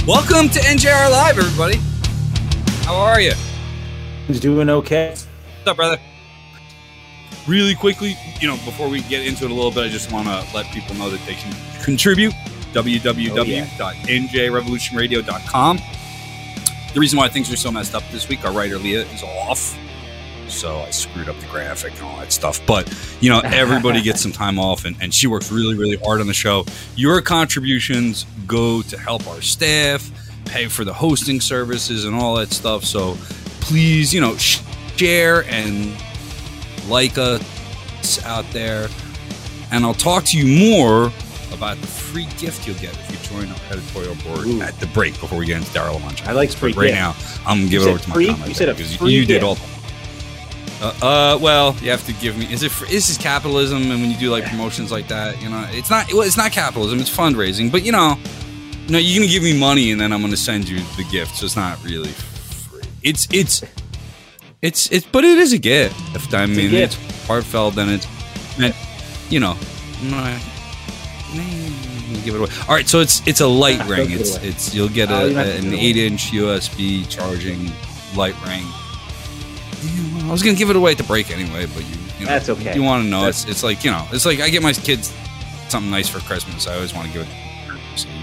Welcome to NJR Live, everybody. How are you? Doing okay. What's up, brother? Really quickly, before we get into it a little bit, I just want to let people know that they can contribute. www.njrevolutionradio.com. The reason why things are so messed up this week, our writer Leah is off, so I screwed up the graphic and all that stuff. But, everybody gets some time off, and she works really, really hard on the show. Your contributions go to help our staff, pay for the hosting services and all that stuff. So please, share and like us out there. And I'll talk to you more about the free gift you'll get if you join our editorial board at the break before we get into Daryl Lunch. I like free right now. I'm going to give it over to my comment. You said a free you gift. Did all. Well, you have to give me. This is capitalism, and when you do like promotions like that, it's not. Well, it's not capitalism. It's fundraising. But you're gonna give me money, and then I'm gonna send you the gift. So it's not really free. It's. But it is a gift. I mean, it's heartfelt, and it's. I'm gonna give it away. All right, so it's a light ring. It's you'll get an 8-inch USB charging light ring. I was gonna give it away at the break anyway, but that's okay. You want to know? It's like it's like I get my kids something nice for Christmas. I always want to give it to them.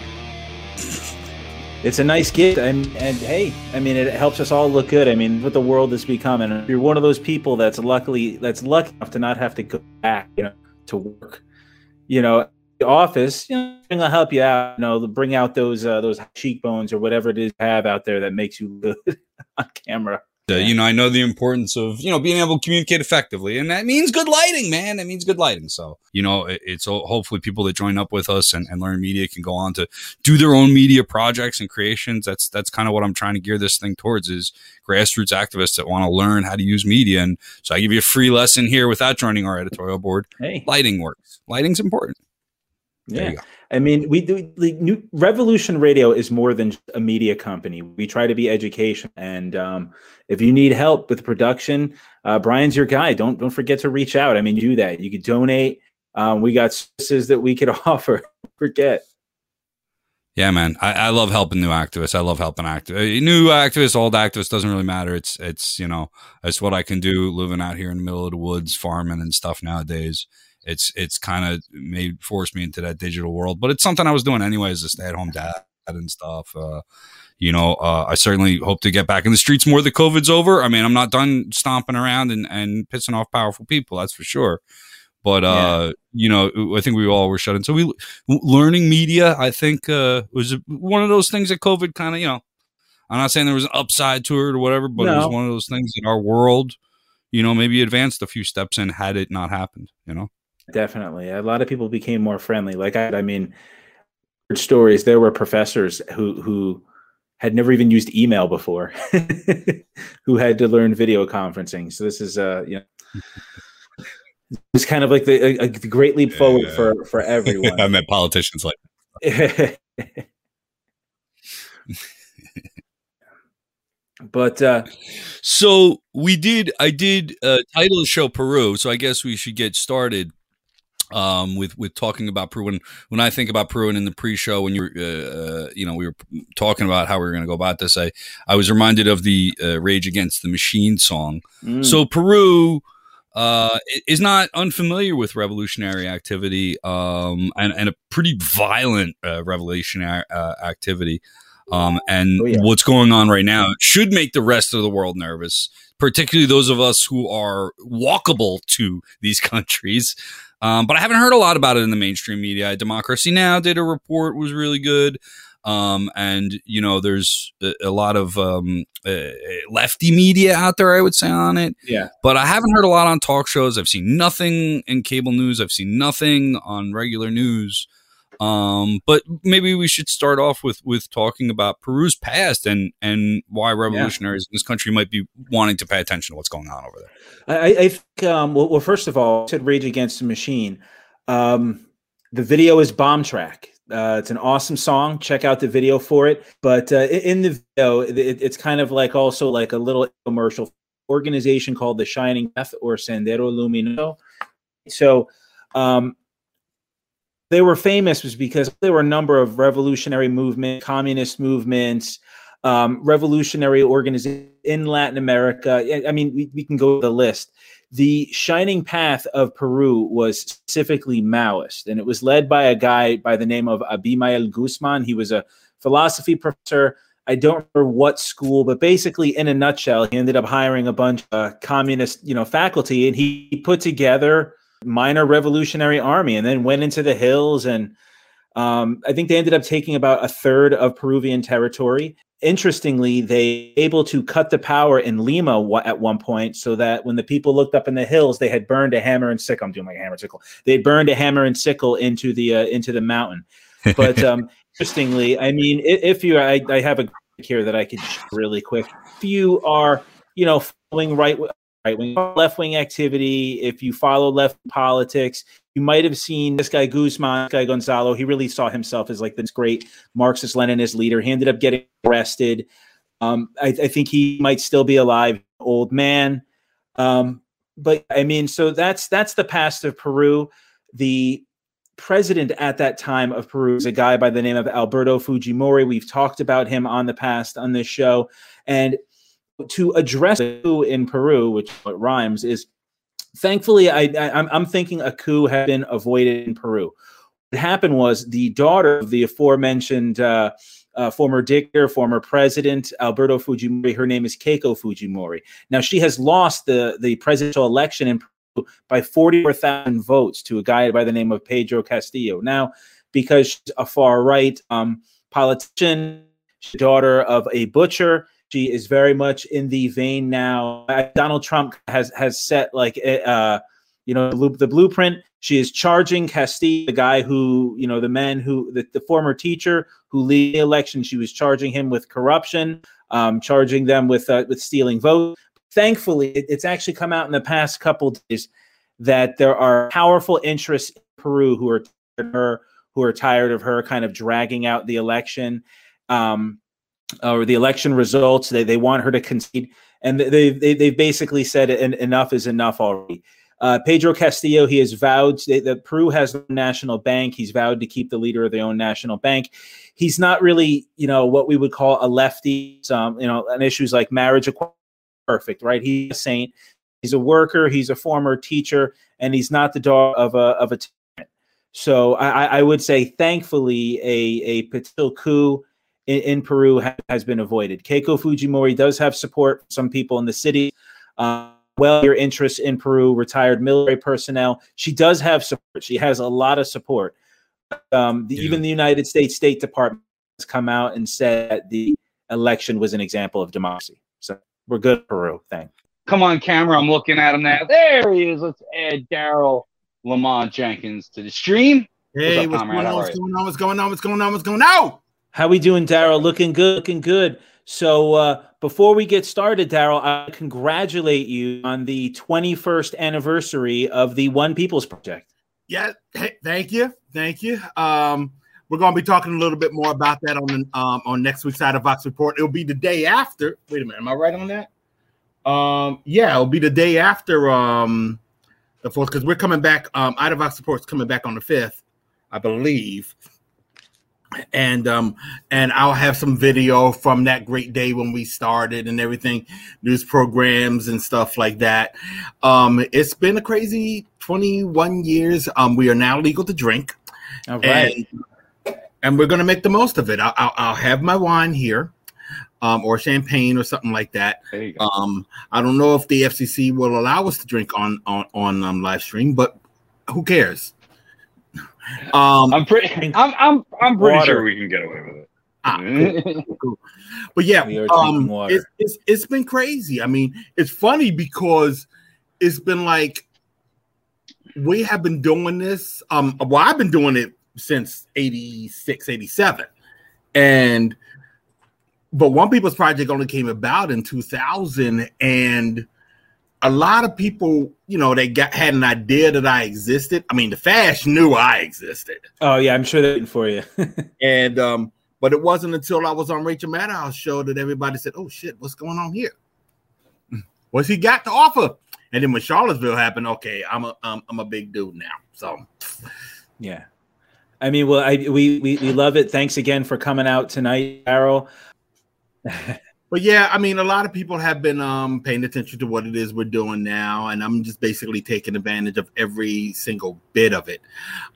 It's a nice gift, and hey, I mean, it helps us all look good. I mean, what the world has become, and if you're one of those people that's lucky enough to not have to go back, to work, the office, I'll help you out, bring out those cheekbones or whatever it is you have out there that makes you good on camera. I know the importance of, being able to communicate effectively, and that means good lighting, man. That means good lighting. So, it's hopefully people that join up with us and learn media can go on to do their own media projects and creations. That's kind of what I'm trying to gear this thing towards, is grassroots activists that want to learn how to use media. And so I give you a free lesson here without joining our editorial board. Hey, lighting works. Lighting's important. Yeah. I mean, we do. Revolution Radio is more than a media company. We try to be education, and if you need help with production, Brian's your guy. Don't forget to reach out. I mean, do that. You could donate. We got services that we could offer. Don't forget. Yeah, man. I love helping new activists. I love helping new activists, old activists, doesn't really matter. It's it's what I can do living out here in the middle of the woods, farming and stuff nowadays. It's kind of forced me into that digital world, but it's something I was doing anyway as a stay-at-home dad and stuff. I certainly hope to get back in the streets more that COVID's over. I mean, I'm not done stomping around and pissing off powerful people, that's for sure. But, I think we all were shut in. So learning media, I think, was one of those things that COVID kind of, I'm not saying there was an upside to it or whatever, but it was one of those things in our world, maybe advanced a few steps in had it not happened, Definitely. A lot of people became more friendly. Stories. There were professors who had never even used email before, who had to learn video conferencing. So this is, it's kind of like the great leap forward for everyone. I met politicians like that. But so I did title the show Peru. So I guess we should get started with talking about Peru. When I think about Peru, and in the pre-show when you were we were talking about how we were going to go about this, I was reminded of the Rage Against the Machine song. So Peru is not unfamiliar with revolutionary activity and a pretty violent revolutionary activity. What's going on right now should make the rest of the world nervous, particularly those of us who are walkable to these countries. But I haven't heard a lot about it in the mainstream media. Democracy Now! Did a report, was really good. There's a lot of lefty media out there, I would say, on it. Yeah. But I haven't heard a lot on talk shows. I've seen nothing in cable news. I've seen nothing on regular news. But maybe we should start off with talking about Peru's past and why revolutionaries in this country might be wanting to pay attention to what's going on over there. I think, well, first of all, I said Rage Against the Machine. The video is Bomb Track. It's an awesome song. Check out the video for it. But in the video, it's kind of like also like a little commercial organization called the Shining Path or Sendero Luminoso. So they were famous was because there were a number of revolutionary movements, communist movements, revolutionary organizations in Latin America. I mean, we can go to the list. The shining path of Peru was specifically Maoist, and it was led by a guy by the name of Abimael Guzman. He was a philosophy professor. I don't remember what school, but basically, in a nutshell, he ended up hiring a bunch of communist, faculty, and he put together minor revolutionary army, and then went into the hills. And I think they ended up taking about a third of Peruvian territory. Interestingly, they were able to cut the power in Lima at one point, so that when the people looked up in the hills, they had burned a hammer and sickle. I'm doing like a hammer and sickle. They burned a hammer and sickle into the mountain. But interestingly, I mean, if you, I have a graphic here that I could share really quick. If you are, following right-wing, left-wing activity, if you follow left politics, you might have seen this guy Guzman, this guy Gonzalo. He really saw himself as like this great Marxist-Leninist leader. He ended up getting arrested. I think he might still be alive, old man. But I mean, so that's the past of Peru. The president at that time of Peru is a guy by the name of Alberto Fujimori. We've talked about him on the past on this show. And to address the coup in Peru, which what rhymes, is thankfully I'm thinking a coup had been avoided in Peru. What happened was the daughter of the aforementioned former dictator, former president, Alberto Fujimori, her name is Keiko Fujimori. Now, she has lost the presidential election in Peru by 44,000 votes to a guy by the name of Pedro Castillo. Now, because she's a far-right politician, she's the daughter of a butcher, she is very much in the vein now. Donald Trump has set like the blueprint. She is charging Castillo, the guy who, the former teacher who led the election. She was charging him with corruption, charging them with stealing votes. Thankfully, it's actually come out in the past couple of days that there are powerful interests in Peru who are tired of her kind of dragging out the election. Or the election results. They want her to concede, and they basically said enough is enough already. Pedro Castillo, he has vowed that Peru has a national bank. He's vowed to keep the leader of their own national bank. He's not really, what we would call a lefty, on issues like marriage equality. Perfect, right? He's a saint. He's a worker. He's a former teacher, and he's not the daughter of a tyrant. So I would say, thankfully, a potential coup in Peru has been avoided. Keiko Fujimori does have support from some people in the city. Your interest in Peru, retired military personnel. She does have support. She has a lot of support. Even the United States State Department has come out and said that the election was an example of democracy. So we're good, Peru. Thanks. Come on, camera. I'm looking at him now. There he is. Let's add Daryl Lamont Jenkins to the stream. Hey, what's going on? How we doing, Daryl? Looking good. So before we get started, Daryl, I congratulate you on the 21st anniversary of the One People's Project. Yeah, hey, thank you. We're going to be talking a little bit more about that on next week's Out of Box Report. It'll be the day after. Wait a minute, am I right on that? It'll be the day after the 4th, because we're coming back. Out of Box Report's coming back on the 5th, I believe. And I'll have some video from that great day when we started and everything, news programs and stuff like that. It's been a crazy 21 years. We are now legal to drink. All right. And we're going to make the most of it. I'll have my wine here, or champagne or something like that. There you go. I don't know if the FCC will allow us to drink on live stream, but who cares? I'm pretty sure we can get away with it. Cool. But yeah, it's been crazy. I mean, it's funny because it's been like we have been doing this. I've been doing it since 86, 87. But One People's Project only came about in 2000, and a lot of people, they had an idea that I existed. I mean, the Fash knew I existed. Oh yeah, I'm sure they're waiting for you. And but it wasn't until I was on Rachel Maddow's show that everybody said, "Oh shit, what's going on here? What's he got to offer?" And then when Charlottesville happened, okay, I'm a big dude now. So yeah. I mean, well, we love it. Thanks again for coming out tonight, Daryl. But yeah, I mean, a lot of people have been paying attention to what it is we're doing now, and I'm just basically taking advantage of every single bit of it.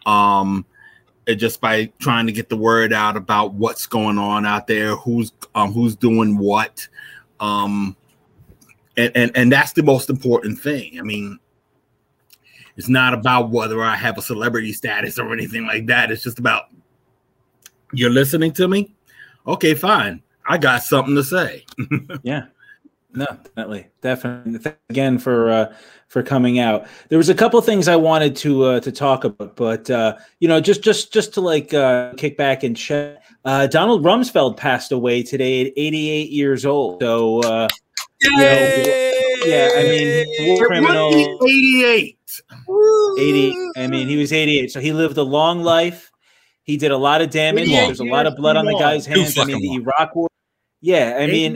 Just by trying to get the word out about what's going on out there, who's doing what, and that's the most important thing. I mean, it's not about whether I have a celebrity status or anything like that. It's just about, you're listening to me? Okay, fine. I got something to say. Yeah. No, definitely. Thanks again for coming out. There was a couple things I wanted to talk about, but just to like kick back and chat. Donald Rumsfeld passed away today at 88 years old. So yeah, I mean, war criminal. 88. 80. I mean, he was 88, so he lived a long life. He did a lot of damage. There's a lot of blood on the guy's hands. I mean, the Iraq War. Yeah, I mean,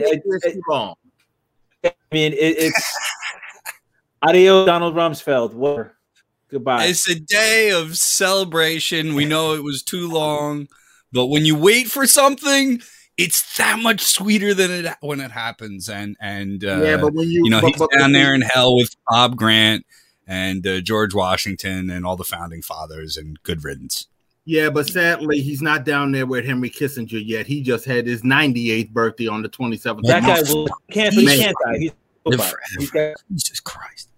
it's adios, Donald Rumsfeld. Whatever. Goodbye. It's a day of celebration. We know it was too long, but when you wait for something, it's that much sweeter than when it happens. And but when he's down there in hell with Bob Grant and George Washington and all the founding fathers, and good riddance. Yeah, but sadly, he's not down there with Henry Kissinger yet. He just had his 98th birthday on the 27th. That guy can't die. He's live forever. Jesus Christ.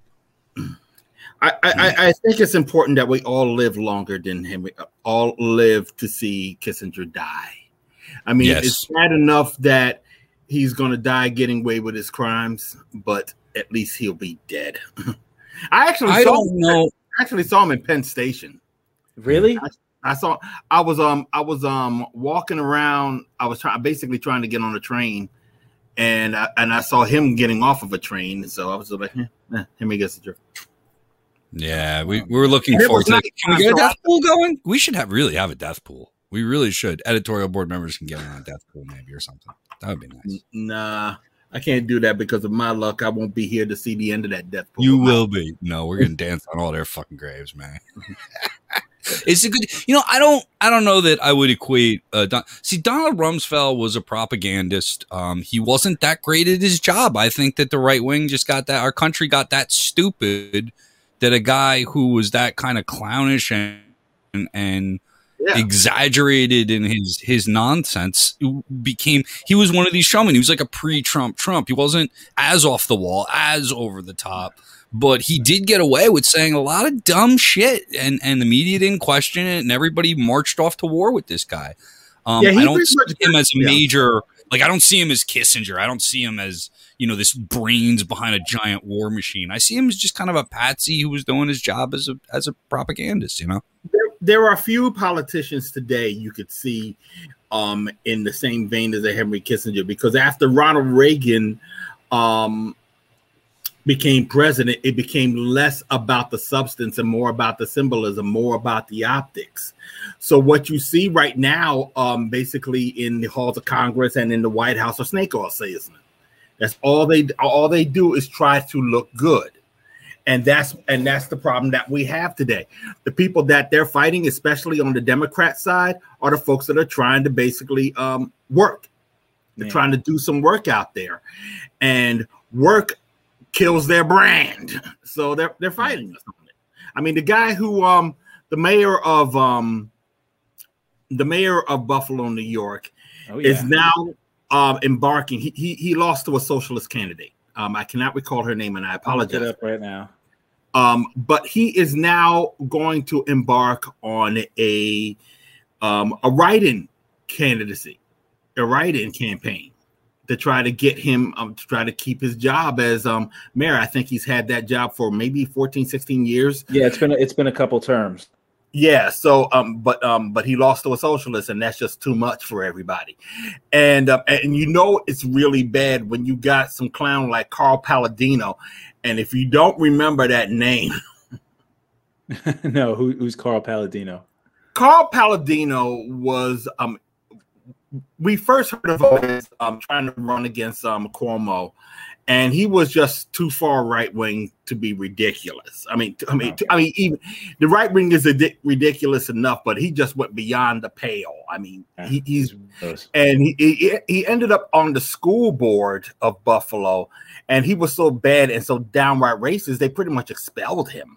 I think it's important that we all live longer than Henry, all live to see Kissinger die. I mean, It's bad enough that he's going to die getting away with his crimes, but at least he'll be dead. I actually saw him in Penn Station. Really? I was walking around. I was basically trying to get on a train, and I saw him getting off of a train. So I was like, Henry Kissinger. Yeah, we were looking forward to it. Can we get a death pool going? We should really have a death pool. We really should. Editorial board members can get on a death pool maybe or something. That would be nice. Nah, I can't do that because of my luck. I won't be here to see the end of that death pool. You will be. No, we're going to dance on all their fucking graves, man. It's a good, I don't know that I would equate. Donald Rumsfeld was a propagandist. He wasn't that great at his job. I think that the right wing just got that. Our country got that stupid that a guy who was that kind of clownish and exaggerated in his nonsense he was one of these showmen. He was like a pre-Trump. He wasn't as off the wall, as over the top. But he did get away with saying a lot of dumb shit, and the media didn't question it, and everybody marched off to war with this guy. I don't see him as a major, like, I don't see him as Kissinger. I don't see him as, this brains behind a giant war machine. I see him as just kind of a patsy who was doing his job as a propagandist, There are a few politicians today you could see in the same vein as a Henry Kissinger, because after Ronald Reagan became president, it became less about the substance and more about the symbolism, more about the optics. So what you see right now, basically in the halls of Congress and in the White House, are snake oil salesmen. That's all they do is try to look good. And that's the problem that we have today. The people that they're fighting, especially on the Democrat side, are the folks that are trying to basically work. They're trying to do some work out there, and work kills their brand. So they're fighting us on it. I mean, the guy who the mayor of Buffalo, New York, is now embarking. He lost to a socialist candidate. I cannot recall her name, and I apologize. I'll look it up right now. But he is now going to embark on a write-in candidacy, a write-in campaign to try to get him to try to keep his job as mayor. I think he's had that job for maybe 14, 16 years. Yeah, it's been a couple terms. Yeah, so but he lost to a socialist, and that's just too much for everybody. And it's really bad when you got some clown like Carl Palladino. And if you don't remember that name, no, who's Carl Palladino? Carl Palladino was we first heard of him as trying to run against Cuomo, and he was just too far right wing to be ridiculous. I mean, even the right wing is ridiculous enough, but he just went beyond the pale. I mean, he ended up on the school board of Buffalo, and he was so bad and so downright racist, they pretty much expelled him.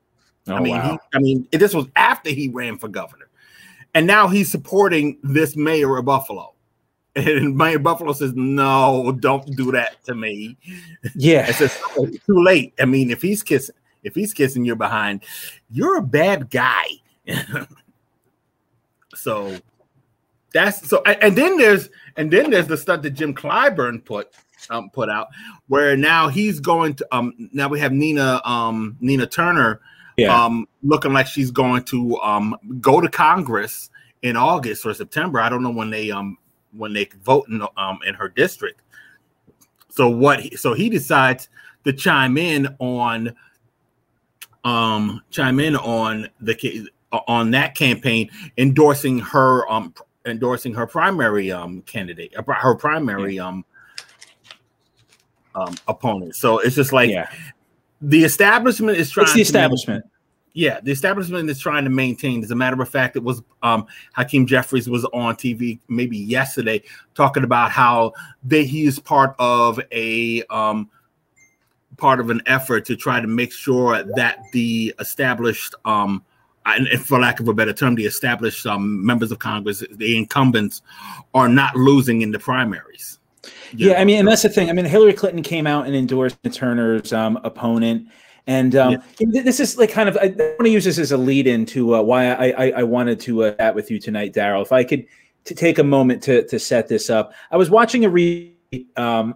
This was after he ran for governor, and now he's supporting this mayor of Buffalo. And Mayor Buffalo says, "No, don't do that to me." Yeah, it's too late. I mean, if he's kissing your behind, you're a bad guy. So that's so. And then there's the stuff that Jim Clyburn put out, where now he's going to now we have Nina Turner looking like she's going to go to Congress in August or September. I don't know when they vote in her district. So he decides to chime in on that campaign, endorsing her primary candidate, her primary opponent. So it's just like the establishment is trying. It's the establishment. The establishment is trying to maintain. As a matter of fact, it was Hakeem Jeffries was on TV maybe yesterday talking about how he is part of an effort to try to make sure that the established, and for lack of a better term, the established members of Congress, the incumbents, are not losing in the primaries. Yeah, I mean, and that's the thing. I mean, Hillary Clinton came out and endorsed Turner's opponent. And this is like kind of, I want to use this as a lead into why I wanted to chat with you tonight, Daryl. If I could take a moment to set this up. I was watching the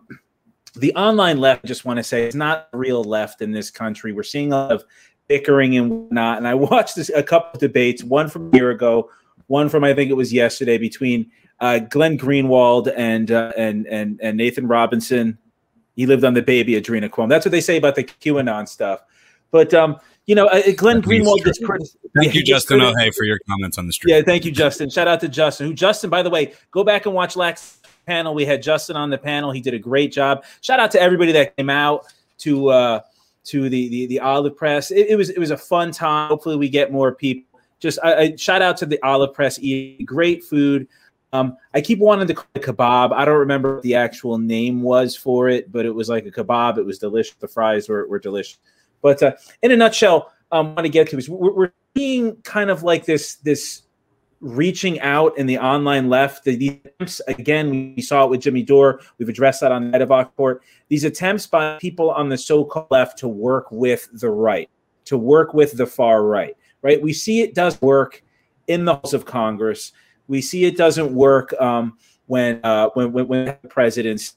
online left, I just want to say, it's not real left in this country. We're seeing a lot of bickering and whatnot. And I watched a couple of debates, one from a year ago, one from, I think it was yesterday, between Glenn Greenwald and Nathan Robinson. He lived on the baby adrenochrome. That's what they say about the QAnon stuff. But, Glenn Greenwald gets criticized. Thank you, Justin O'Hay, for your comments on the stream. Yeah, thank you, Justin. Shout out to Justin. Justin, by the way, go back and watch last panel. We had Justin on the panel. He did a great job. Shout out to everybody that came out to the Olive Press. It was a fun time. Hopefully we get more people. Just I shout out to the Olive Press. Eating great food. I keep wanting to call it kebab. I don't remember what the actual name was for it, but it was like a kebab. It was delicious. The fries were delicious. But in a nutshell, I want to get to is we're seeing kind of like this reaching out in the online left. The attempts, again, we saw it with Jimmy Dore. We've addressed that on the Medevac Report. These attempts by people on the so-called left to work with the right, to work with the far right, right? We see it does work in the halls of Congress. We see it doesn't work when presidents.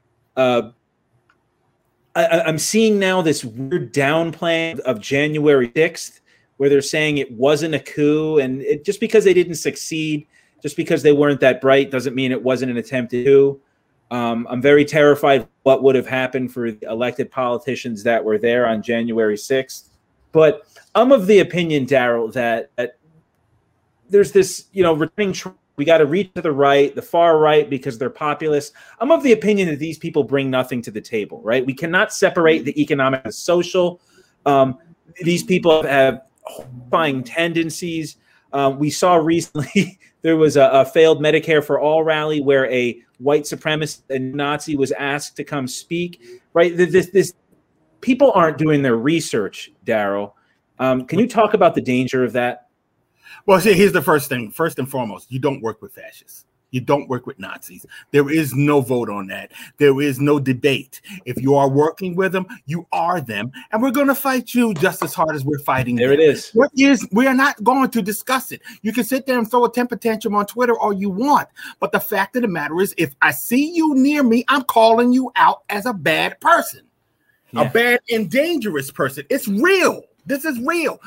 I'm seeing now this weird downplaying of January 6th, where they're saying it wasn't a coup, and just because they didn't succeed, just because they weren't that bright, doesn't mean it wasn't an attempted coup. I'm very terrified what would have happened for the elected politicians that were there on January 6th. But I'm of the opinion, Daryl, that there's this, returning trend. We got to reach to the right, the far right, because they're populist. I'm of the opinion that these people bring nothing to the table, right? We cannot separate the economic and social. These people have horrifying tendencies. We saw recently there was a failed Medicare for All rally where a white supremacist and Nazi was asked to come speak, right? This people aren't doing their research, Daryl. Can you talk about the danger of that? Well, see, here's the first thing. First and foremost, you don't work with fascists. You don't work with Nazis. There is no vote on that. There is no debate. If you are working with them, you are them. And we're going to fight you just as hard as we're fighting them. There it is. We are not going to discuss it. You can sit there and throw a temper tantrum on Twitter all you want. But the fact of the matter is, if I see you near me, I'm calling you out as a bad person, a bad and dangerous person. It's real. This is real.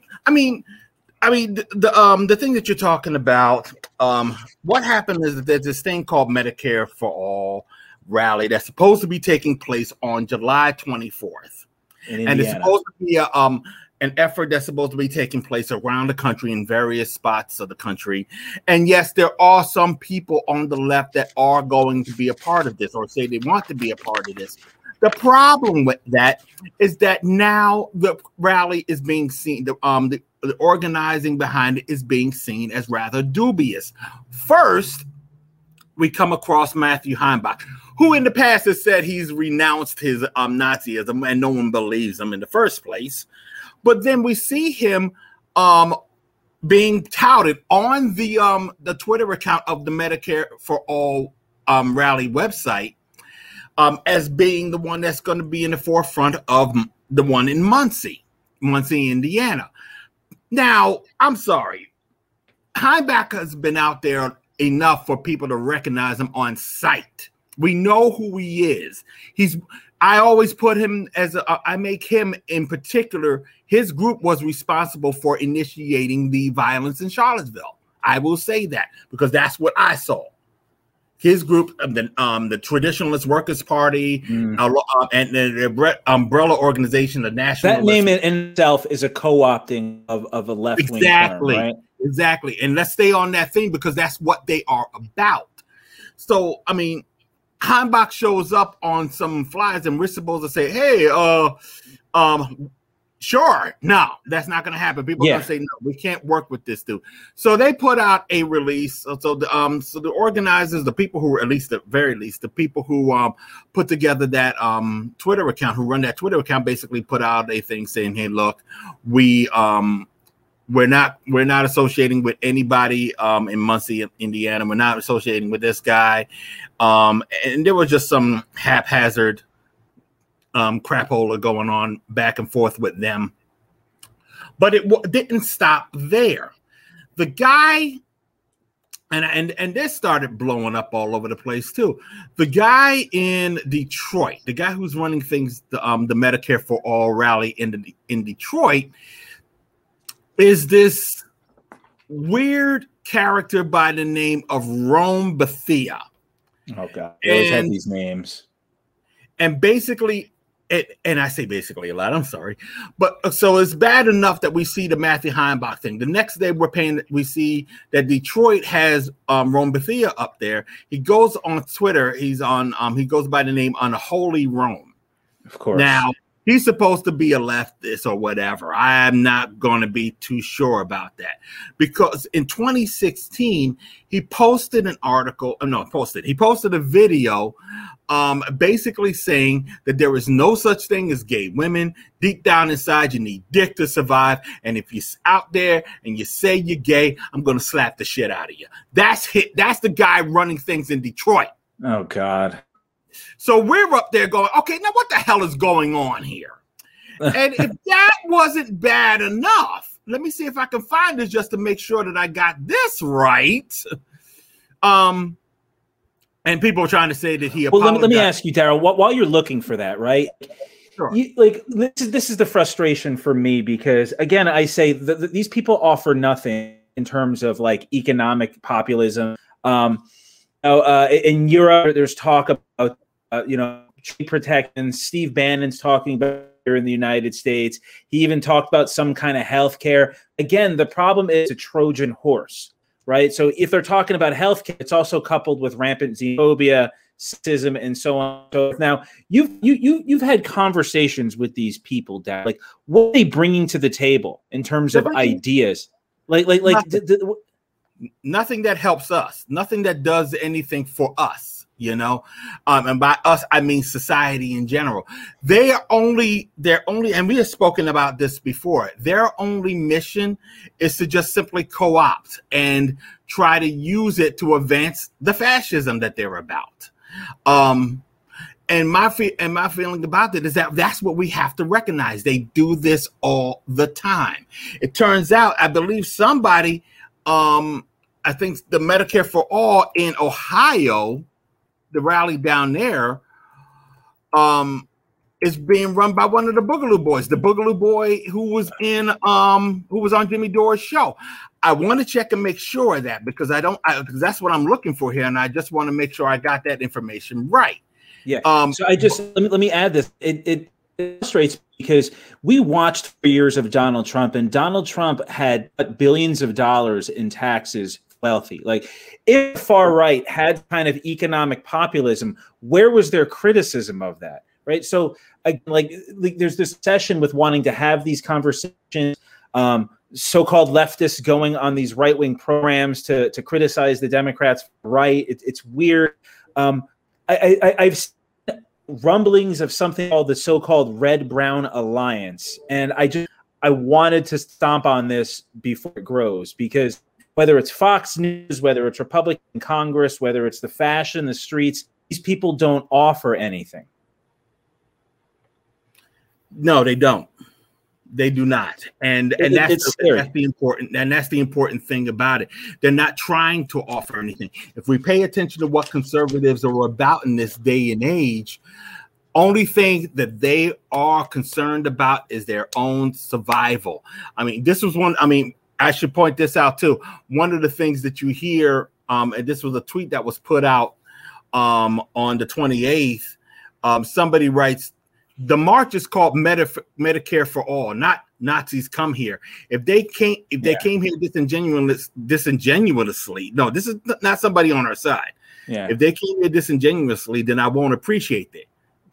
The thing that you're talking about, what happened is that there's this thing called Medicare for All rally that's supposed to be taking place on July 24th. And it's supposed to be an effort that's supposed to be taking place around the country in various spots of the country. And yes, there are some people on the left that are going to be a part of this or say they want to be a part of this. The problem with that is that now the rally is being seen, the organizing behind it is being seen as rather dubious. First, we come across Matthew Heimbach, who in the past has said he's renounced his Nazism, and no one believes him in the first place. But then we see him being touted on the Twitter account of the Medicare for All rally website as being the one that's going to be in the forefront of the one in Muncie, Indiana. Now, I'm sorry. Heimbach has been out there enough for people to recognize him on sight. We know who he is. I always put him I make him in particular. His group was responsible for initiating the violence in Charlottesville. I will say that because that's what I saw. His group, the Traditionalist Workers Party, and the umbrella organization, the National. That name in itself is a co-opting of a left-wing term, right? Exactly. And let's stay on that thing because that's what they are about. So, I mean, Heimbach shows up on some flyers and we're supposed to say, hey, sure. No, that's not going to happen. People are going to say, no, we can't work with this dude. So they put out a release. So the organizers, the people who, at least at very least, the people who put together that Twitter account, who run that Twitter account, basically put out a thing saying, hey, look, we're not associating with anybody in Muncie, Indiana. We're not associating with this guy. And there was just some haphazard crapola going on back and forth with them. But it didn't stop there. The guy, and this started blowing up all over the place too. The guy in Detroit, the guy who's running things, the Medicare for All rally in Detroit, is this weird character by the name of Rome Bethea. Oh God, they always have these names. And basically, and I say basically a lot, I'm sorry. But so it's bad enough that we see the Matthew Heimbach thing. The next day we see that Detroit has Rome Bethea up there. He goes on Twitter. He goes by the name Unholy Rome. Of course. Now, he's supposed to be a leftist or whatever. I'm not going to be too sure about that because in 2016, he posted he posted a video basically saying that there is no such thing as gay women. Deep down inside, you need dick to survive. And if you're out there and you say you're gay, I'm going to slap the shit out of you. That's the guy running things in Detroit. Oh, God. So we're up there going, okay, now what the hell is going on here? And if that wasn't bad enough, let me see if I can find this just to make sure that I got this right. And people are trying to say that he apologized. Well, let me ask you, Daryl, while you're looking for that, right? Sure. This is the frustration for me because, again, I say these people offer nothing in terms of like economic populism. In Europe, there's talk about trade protection. Steve Bannon's talking about here in the United States. He even talked about some kind of healthcare. Again, the problem is a Trojan horse, right? So if they're talking about healthcare, it's also coupled with rampant xenophobia, sexism, and so on. So now you've had conversations with these people, Dad. Like, what are they bringing to the table in terms of ideas? Nothing that helps us. Nothing that does anything for us. And by us, I mean society in general. They're only, and we have spoken about this before. Their only mission is to just simply co-opt and try to use it to advance the fascism that they're about. And my feeling about it is that that's what we have to recognize. They do this all the time. It turns out, I believe somebody, I think the Medicare for All in Ohio, the rally down there, is being run by one of the Boogaloo Boys, the Boogaloo Boy who was on Jimmy Dore's show. I want to check and make sure of that because because that's what I'm looking for here, and I just want to make sure I got that information right. Yeah. So let me add this. It illustrates because we watched 4 years of Donald Trump, and Donald Trump had billions of dollars in taxes. Wealthy. Like, if the far right had kind of economic populism, where was their criticism of that? right? So like there's this obsession with wanting to have these conversations. So-called leftists going on these right-wing programs to criticize the Democrats, right? It's weird. I've seen rumblings of something called the so-called Red-Brown Alliance, and I wanted to stomp on this before it grows, because whether it's Fox News, whether it's Republican Congress, whether it's the fashion, the streets, these people don't offer anything. No, they don't. They do not, and that's the important thing about it. They're not trying to offer anything. If we pay attention to what conservatives are about in this day and age, only thing that they are concerned about is their own survival. I mean, this was one. I mean, I should point this out too. One of the things that you hear, and this was a tweet that was put out on the 28th. Somebody writes, the march is called Medicare for All, not Nazis come here. If they came here disingenuously, no, this is not somebody on our side. Yeah. If they came here disingenuously, then I won't appreciate it.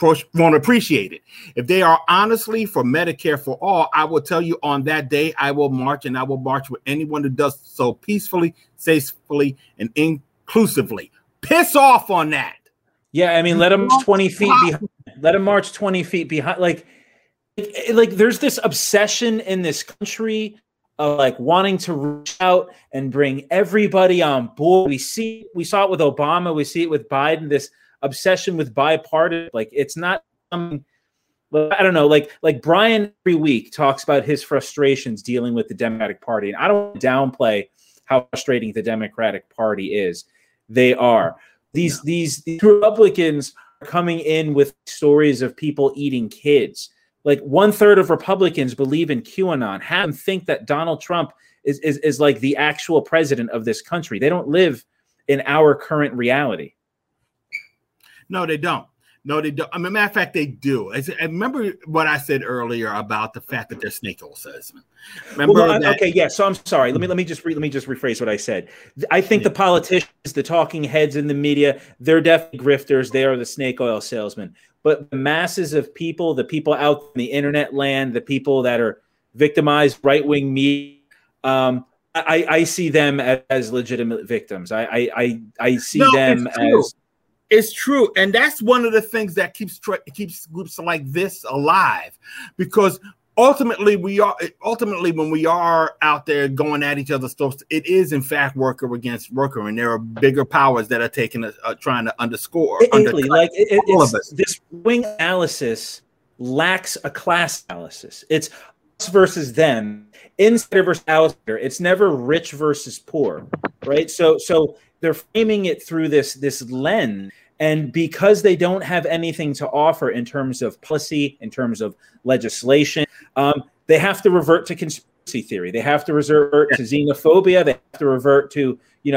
If they are honestly for Medicare for all, I will tell you on that day, I will march, and I will march with anyone who does so peacefully, safely, and inclusively. Piss off on that. Yeah, I mean, let them 20 feet behind. Let him march 20 feet behind. Like there's this obsession in this country of like wanting to reach out and bring everybody on board. We saw it with Obama. We see it with Biden. This obsession with bipartisan. Like it's not something. I don't know. Like Brian every week talks about his frustrations dealing with the Democratic Party, and I don't want to downplay how frustrating the Democratic Party is. They are. These Republicans are coming in with stories of people eating kids. Like 1/3 of Republicans believe in QAnon. Have them think that Donald Trump is like the actual president of this country. They don't live in our current reality. No, they don't. No, they don't. I mean, matter of fact, they do. I remember what I said earlier about the fact that they're snake oil salesmen. Okay, yeah. So I'm sorry. Let me just rephrase what I said. I think the politicians, the talking heads in the media, they're definitely grifters. They are the snake oil salesmen. But the masses of people, the people out in the internet land, the people that are victimized, right-wing media, I see them as legitimate victims. I see them as. It's true, and that's one of the things that keeps groups like this alive, because ultimately when we are out there going at each other's throats, it is in fact worker against worker, and there are bigger powers that are trying to underscore. This wing analysis lacks a class analysis. It's us versus them, insider versus outsider. It's never rich versus poor, right? So they're framing it through this lens. And because they don't have anything to offer in terms of policy, in terms of legislation, they have to revert to conspiracy theory. They have to revert to xenophobia. They have to revert to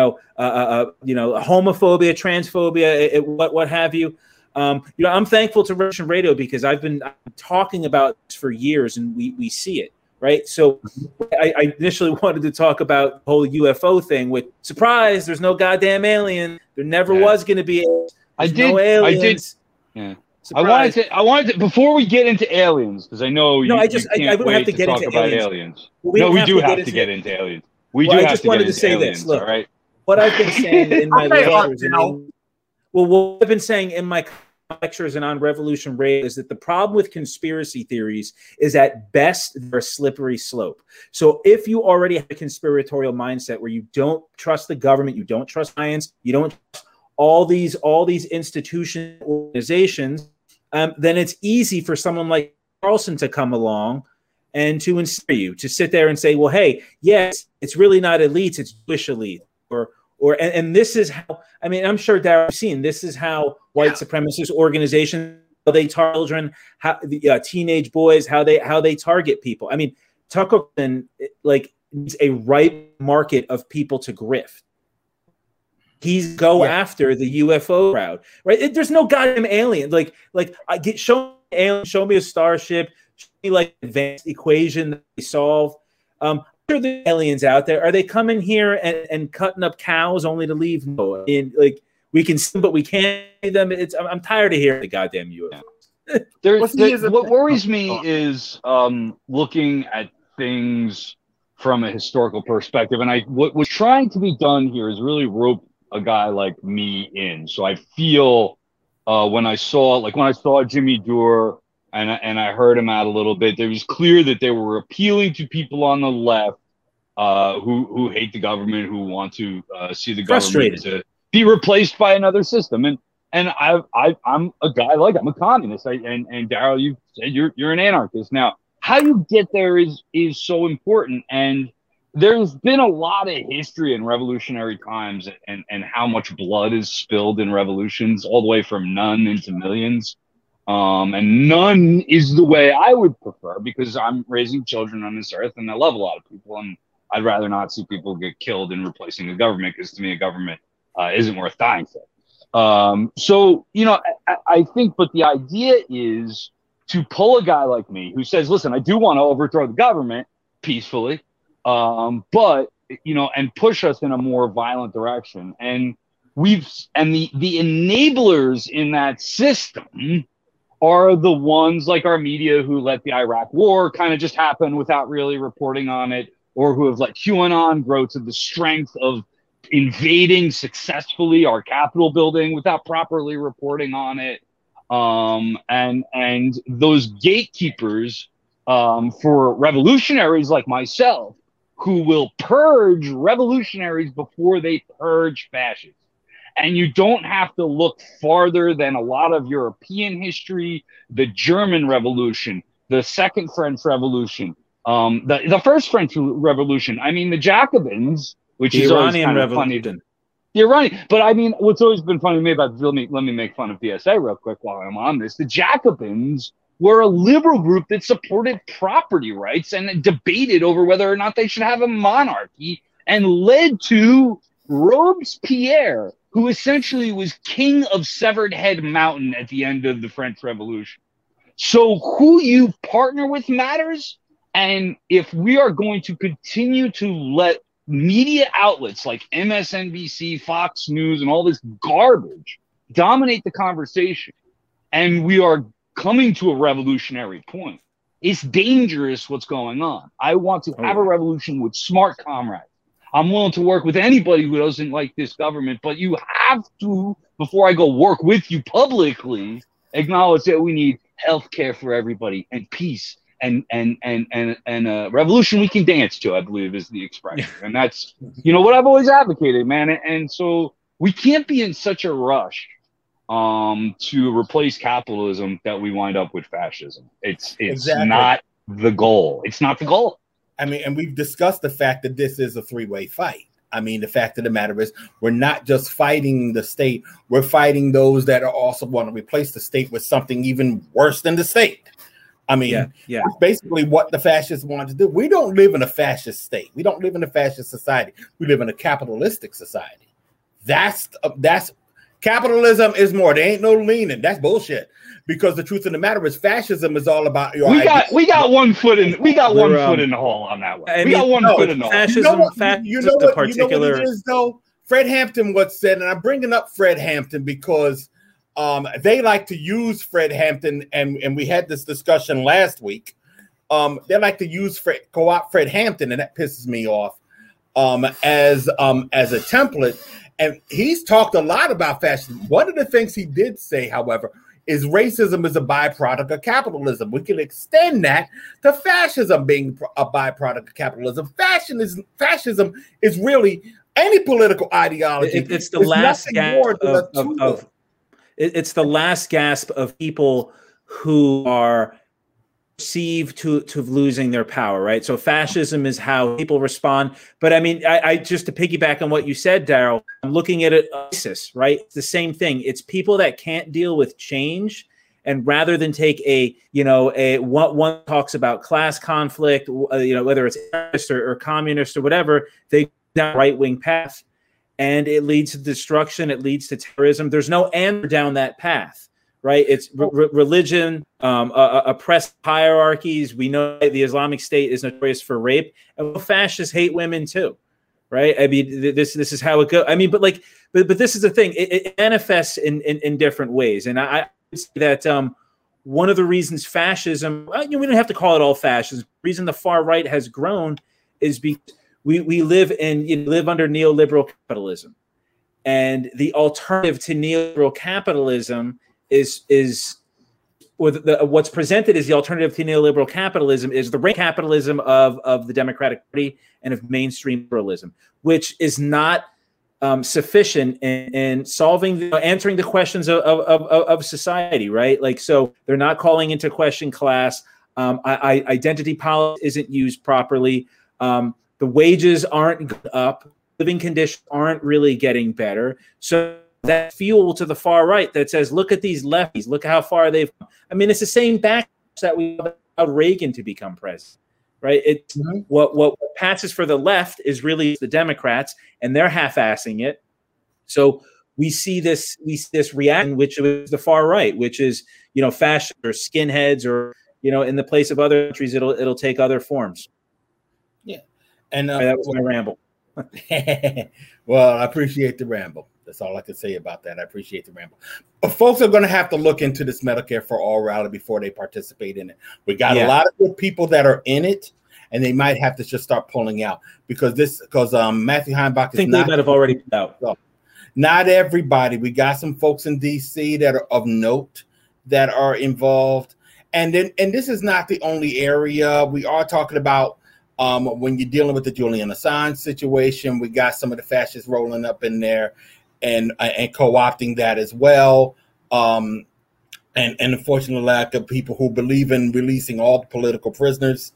homophobia, transphobia, what have you. I'm thankful to Revolution Radio because I've been talking about this for years, and we see it. Right. So I initially wanted to talk about the whole UFO thing, with surprise, there's no goddamn alien. There never was going to be. No aliens. Yeah. Surprise. I wanted to before we get into aliens, because I know I would have to get into aliens. We do have to get into aliens. I just wanted to say this. Look, all right. What I've been saying in my lectures, what I've been saying in my lectures and on Revolution Radio is that the problem with conspiracy theories is at best they're a slippery slope. So if you already have a conspiratorial mindset where you don't trust the government, you don't trust science, you don't trust all these institutions, organizations, then it's easy for someone like Carlson to come along and to inspire you, to sit there and say, well, hey, yes, it's really not elites, it's Jewish elite. And this is how, I mean, I'm sure Darren's seen, this is how white supremacist organizations, how they target children, how teenage boys, how they target people. I mean, Tucker needs a right market of people to grift. He's after the UFO crowd, right? There's no goddamn alien. Show me an alien, show me a starship, show me advanced equation that they solve. Sure, the aliens out there, are they coming here and cutting up cows only to leave? No, we can see them, but we can't see them. I'm tired of hearing the goddamn UFOs. What worries me is looking at things from a historical perspective, and what was trying to be done here is really rope a guy like me in. So I feel when I saw Jimmy Dore and I heard him out a little bit, it was clear that they were appealing to people on the left who hate the government, who want to see the government to be replaced by another system. And I'm a guy I'm a communist. And Daryl, you said you're an anarchist. Now, how you get there is so important. And there's been a lot of history in revolutionary times and how much blood is spilled in revolutions, all the way from none into millions. And none is the way I would prefer, because I'm raising children on this earth and I love a lot of people. And I'd rather not see people get killed in replacing a government, because to me, a government isn't worth dying for. So, I think, but the idea is to pull a guy like me who says, listen, I do want to overthrow the government peacefully, but, and push us in a more violent direction. And the enablers in that system are the ones like our media who let the Iraq war kind of just happen without really reporting on it, or who have let QAnon grow to the strength of invading successfully our Capitol building without properly reporting on it. And those gatekeepers for revolutionaries like myself, who will purge revolutionaries before they purge fascists. And you don't have to look farther than a lot of European history, the German Revolution, the Second French Revolution, the First French Revolution. I mean, the Jacobins, which is Iranian kind of Revolution. Funny. The Iranian, but I mean, what's always been funny to me about let me make fun of DSA real quick while I'm on this. The Jacobins were a liberal group that supported property rights and debated over whether or not they should have a monarchy, and led to Robespierre, who essentially was king of Severed Head Mountain at the end of the French Revolution. So who you partner with matters. And if we are going to continue to let media outlets like MSNBC, Fox News, and all this garbage dominate the conversation, and we are coming to a revolutionary point, it's dangerous what's going on. I want to have a revolution with smart comrades. I'm willing to work with anybody who doesn't like this government, but you have to, before I go work with you publicly, acknowledge that we need health care for everybody and peace and a revolution we can dance to, I believe is the expression. And that's, what I've always advocated, man. And so we can't be in such a rush to replace capitalism that we wind up with fascism. It's exactly. Not the goal. It's not the goal. I mean, and we've discussed the fact that this is a three-way fight. I mean, the fact of the matter is we're not just fighting the state. We're fighting those that are also want to replace the state with something even worse than the state. I mean, That's basically what the fascists want to do. We don't live in a fascist state. We don't live in a fascist society. We live in a capitalistic society. That's capitalism is more. There ain't no leaning. That's bullshit. Because the truth of the matter is, fascism is all about your. We got one foot in. We got one foot in the hole on that one. We got one foot in the hole. Fascism. You know what it is, though. Fred Hampton once said, and I'm bringing up Fred Hampton because they like to use Fred Hampton, and we had this discussion last week. They like to co-opt Fred Hampton, and that pisses me off as a template. And he's talked a lot about fascism. One of the things he did say, however, is racism is a byproduct of capitalism. We can extend that to fascism being a byproduct of capitalism. Fascism is really any political ideology. It's the last gasp it's the last gasp of people who are perceived to losing their power, right? So fascism is how people respond. But I mean, I just to piggyback on what you said, Daryl, I'm looking at it, ISIS, right? It's the same thing. It's people that can't deal with change, and rather than take one talks about class conflict, whether it's anarchist or communist or whatever, they go down right-wing path, and it leads to destruction. It leads to terrorism. There's no answer down that path. Right, it's religion, oppressed hierarchies. We know the Islamic State is notorious for rape, and fascists hate women too, right? I mean, this is how it goes. I mean, but this is the thing; it manifests in different ways. And I would say that one of the reasons fascism, we don't have to call it all fascism. The reason the far right has grown is because we live under neoliberal capitalism. And the alternative to neoliberal capitalism is what's presented as the alternative to neoliberal capitalism is the rank capitalism of the Democratic Party and of mainstream liberalism, which is not sufficient in solving, answering the questions of society, right? Like, so they're not calling into question class. Identity politics isn't used properly. The wages aren't up. Living conditions aren't really getting better. So that fuel to the far right that says, look at these lefties, look at how far they've come. I mean, it's the same backlash that we allowed Reagan to become president, right? It's what passes for the left is really the Democrats, and they're half-assing it. So we see this reaction, which is the far right, which is, fascists or skinheads, or, in the place of other countries, it'll take other forms. Yeah. And that was my ramble. Well, I appreciate the ramble. That's all I can say about that. I appreciate the ramble. But folks are going to have to look into this Medicare for All rally before they participate in it. We got a lot of good people that are in it, and they might have to just start pulling out because Matthew Heimbach is they might have already put out. So, not everybody. We got some folks in DC that are of note that are involved, and this is not the only area. We are talking about. When you're dealing with the Julian Assange situation, we got some of the fascists rolling up in there and co-opting that as well. And unfortunately, lack of people who believe in releasing all the political prisoners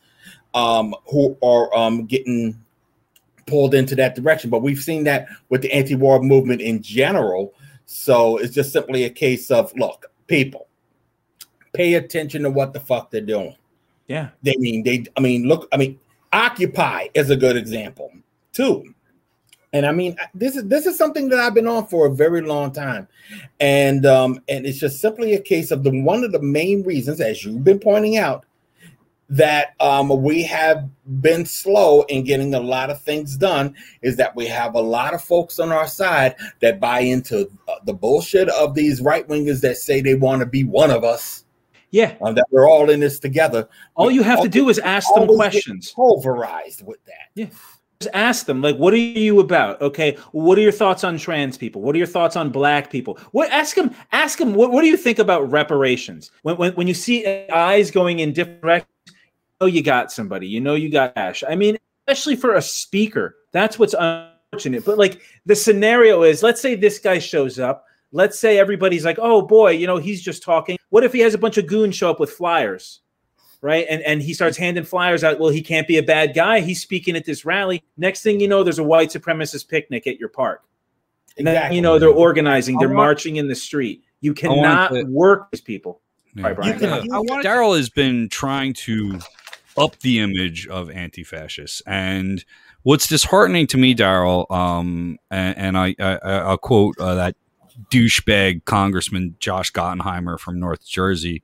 who are getting pulled into that direction. But we've seen that with the anti-war movement in general. So it's just simply a case of, look, people, pay attention to what the fuck they're doing. Yeah. Occupy is a good example too. And I mean, this is something that I've been on for a very long time. And it's just simply a case of one of the main reasons, as you've been pointing out, that we have been slow in getting a lot of things done is that we have a lot of folks on our side that buy into the bullshit of these right-wingers that say they want to be one of us. Yeah, that we're all in this together. All you have to do is ask them questions. Pulverized with that. Yeah, just ask them, like, what are you about? Okay, what are your thoughts on trans people? What are your thoughts on black people? Ask them. What do you think about reparations? When you see eyes going in different directions, you got somebody. You got Ash. I mean, especially for a speaker, that's what's unfortunate. But like the scenario is, let's say this guy shows up. Let's say everybody's like, oh boy, he's just talking. What if he has a bunch of goons show up with flyers, right? And he starts handing flyers out. Well, he can't be a bad guy. He's speaking at this rally. Next thing you know, there's a white supremacist picnic at your park. And then, they're organizing. They're marching in the street. You cannot work with people. Yeah. Right, Brian. Daryl has been trying to up the image of anti-fascists. And what's disheartening to me, Daryl, and I'll quote that douchebag Congressman Josh Gottheimer from North Jersey,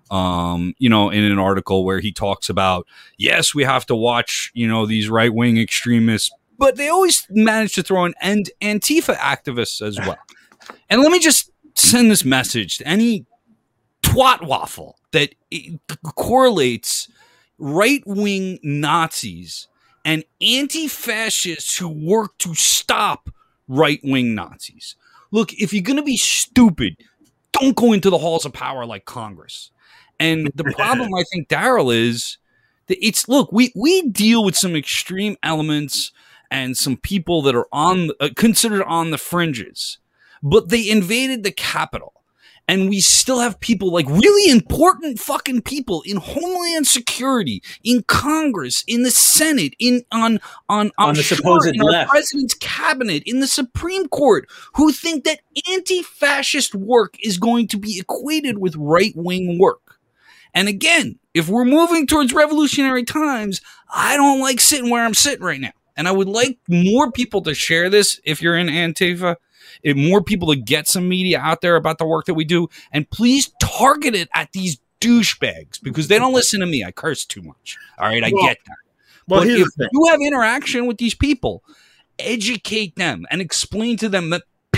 in an article where he talks about, yes, we have to watch, these right-wing extremists, but they always manage to throw in Antifa activists as well. And let me just send this message to any twat waffle that correlates right-wing Nazis and anti-fascists who work to stop right-wing Nazis. Look, if you're going to be stupid, don't go into the halls of power like Congress. And the problem, I think, Daryl, is that we deal with some extreme elements and some people that are considered on the fringes, but they invaded the Capitol. And we still have people, like really important fucking people in Homeland Security, in Congress, in the Senate, on the supposed in our president's cabinet, in the Supreme Court, who think that anti-fascist work is going to be equated with right-wing work. And again, if we're moving towards revolutionary times, I don't like sitting where I'm sitting right now. And I would like more people to share this if you're in Antifa. More people to get some media out there about the work that we do, and please target it at these douchebags because they don't listen to me. I curse too much. All right, I get that. But if you have interaction with these people, educate them and explain to them that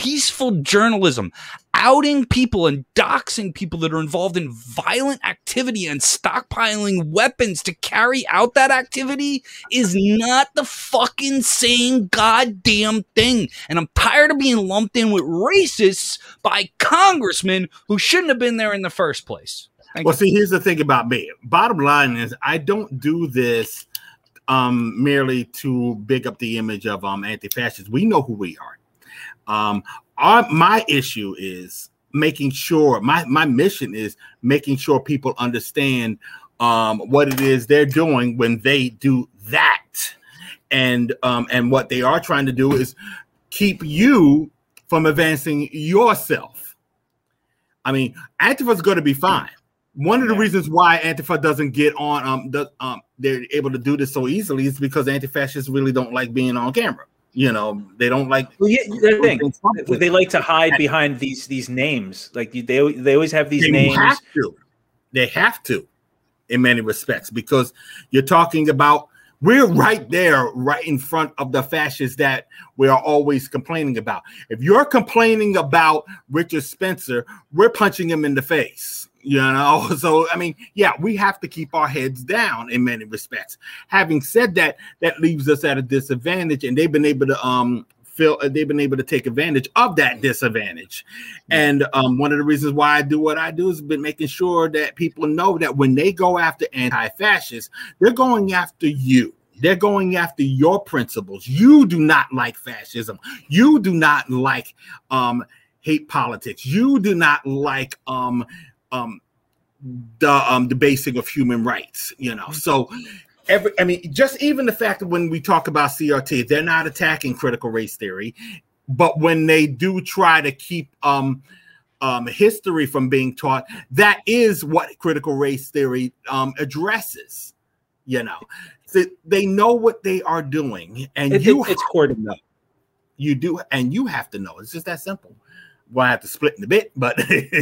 peaceful journalism, outing people and doxing people that are involved in violent activity and stockpiling weapons to carry out that activity is not the fucking same goddamn thing. And I'm tired of being lumped in with racists by congressmen who shouldn't have been there in the first place. Well, see, here's the thing about me. Bottom line is, I don't do this merely to big up the image of anti-fascists. We know who we are. My issue is making sure, my mission is making sure people understand what it is they're doing when they do that. And what they are trying to do is keep you from advancing yourself. I mean, Antifa's going to be fine. One of the reasons why Antifa doesn't get on, they're able to do this so easily is because anti-fascists really don't like being on camera. You know, they don't like. Well, yeah, the thing they like to hide behind these names. Like they always have these names. They have to, in many respects, because you're talking about. We're right there, right in front of the fascists that we are always complaining about. If you're complaining about Richard Spencer, we're punching him in the face. You know, so I mean, yeah, we have to keep our heads down in many respects. Having said that, that leaves us at a disadvantage, and they've been able to take advantage of that disadvantage. And one of the reasons why I do what I do is been making sure that people know that when they go after anti-fascists, they're going after you. They're going after your principles. You do not like fascism. You do not like hate politics. You do not like the basing of human rights, you know. So just even the fact that when we talk about CRT, they're not attacking critical race theory, but when they do try to keep history from being taught, that is what critical race theory addresses, you know. So they know what they are doing, and it's core to know. You do, and you have to know. It's just that simple. Well, I have to split in a bit, but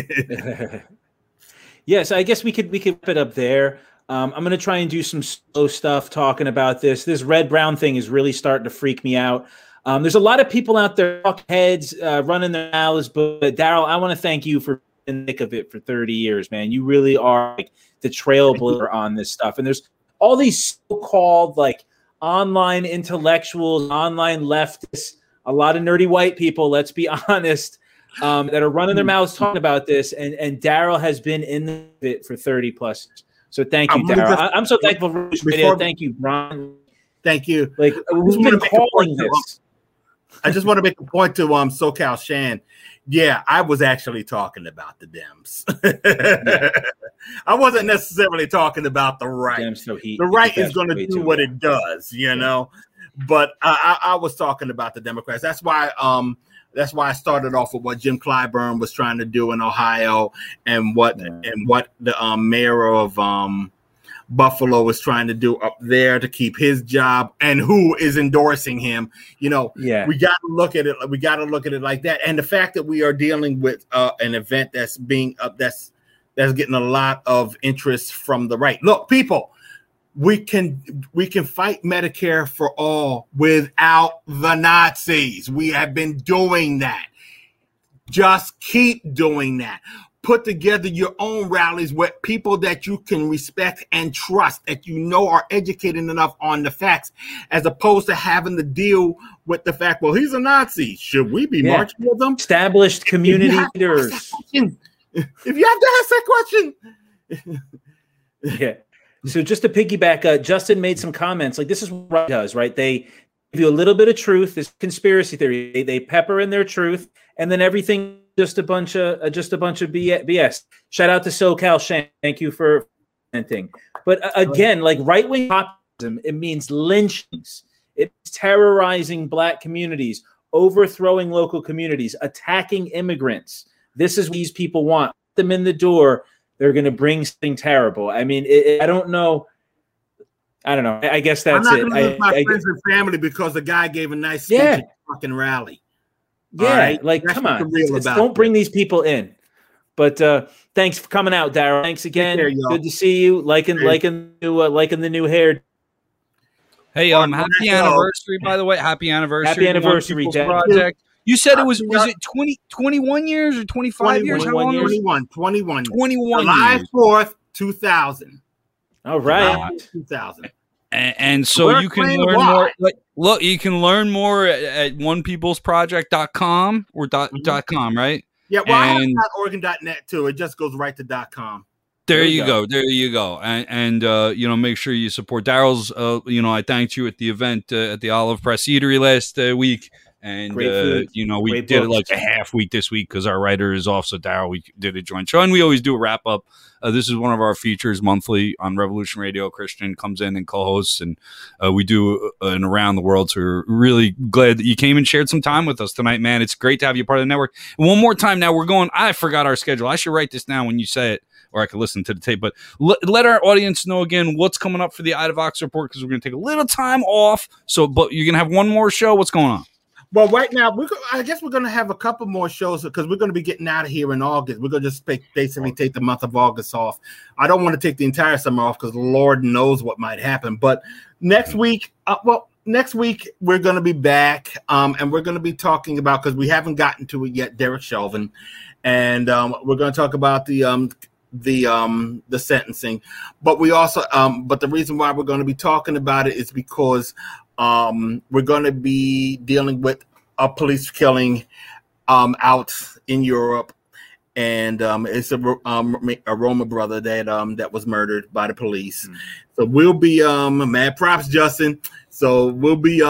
yeah, so I guess we could wrap it up there. I'm going to try and do some slow stuff talking about this. This red-brown thing is really starting to freak me out. There's a lot of people out there, heads running their mouths, but Daryl, I want to thank you for being in the thick of it for 30 years, man. You really are like the trailblazer on this stuff. And there's all these so-called like online intellectuals, online leftists, a lot of nerdy white people, let's be honest, that are running their mouths talking about this. And Daryl has been in it for 30 plus. So thank you, Daryl. I'm so thankful for this video. Thank you, Brian. Thank you. Like, who's been calling this? I just want to make a point to SoCal Shan. Yeah, I was actually talking about the Dems. I wasn't necessarily talking about the right. The right is going to do what it does, you know. But I was talking about the Democrats. That's why I started off with what Jim Clyburn was trying to do in Ohio, and what the mayor of Buffalo was trying to do up there to keep his job, and who is endorsing him. You know, we got to look at it. We got to look at it like that. And the fact that we are dealing with an event that's being that's getting a lot of interest from the right. Look, people, we can fight Medicare for all without the Nazis. We have been doing that. Just keep doing that. Put together your own rallies with people that you can respect and trust, that you know are educated enough on the facts, as opposed to having to deal with the fact, well, he's a Nazi. Should we be marching with him? Established community leaders. If you have to ask that question. Yeah. So just to piggyback, Justin made some comments. Like, this is what Right does, right? They give you a little bit of truth. This conspiracy theory. They pepper in their truth, and then everything just a bunch of BS. Shout out to SoCal Shan. Thank you for commenting. But again, like right-wing populism, it means lynchings. It's terrorizing Black communities, overthrowing local communities, attacking immigrants. This is what these people want. Put them in the door. They're going to bring something terrible. I mean, I don't know. I don't know. I guess that's it. My friends and family, because the guy gave a nice speech at the fucking rally. Yeah, right? Like, that's come on. Don't bring these people in. But thanks for coming out, Daryl. Thanks again. Good to see you. Liking the new hair. Hey, happy anniversary, by the way. Happy anniversary. Happy anniversary, Project. You said it was it 21 years or 25 years? How long? 21. July years. 4th, 2000. All right. 2000. And so you can learn more. Look, you can learn more at onepeoplesproject.com or .com, right? Yeah, well, I have .org.net too. It just goes right to .com. There you go. There you go. And you know, make sure you support Daryl's. You know, I thanked you at the event at the Olive Press Eatery last week. And, you know, we did it like a half week this week because our writer is off. So, Daryl, we did a joint show. And we always do a wrap up. This is one of our features monthly on Revolution Radio. Christian comes in and co-hosts. And we do an Around the World. So, we're really glad that you came and shared some time with us tonight, man. It's great to have you part of the network. And one more time now, I forgot our schedule. I should write this down when you say it, or I could listen to the tape. But let our audience know again what's coming up for the Ida Vox Report, because we're going to take a little time off. So, but you're going to have one more show. What's going on? Well, right now, I guess we're going to have a couple more shows because we're going to be getting out of here in August. We're going to just basically take the month of August off. I don't want to take the entire summer off because Lord knows what might happen. But next week, we're going to be back, and we're going to be talking about, because we haven't gotten to it yet, Derek Chauvin, and we're going to talk about the sentencing. But we also, but the reason why we're going to be talking about it is because we're going to be dealing with a police killing out in Europe, and it's a Roma brother that was murdered by the police. Mm-hmm. So we'll be mad props, Justin. So we'll be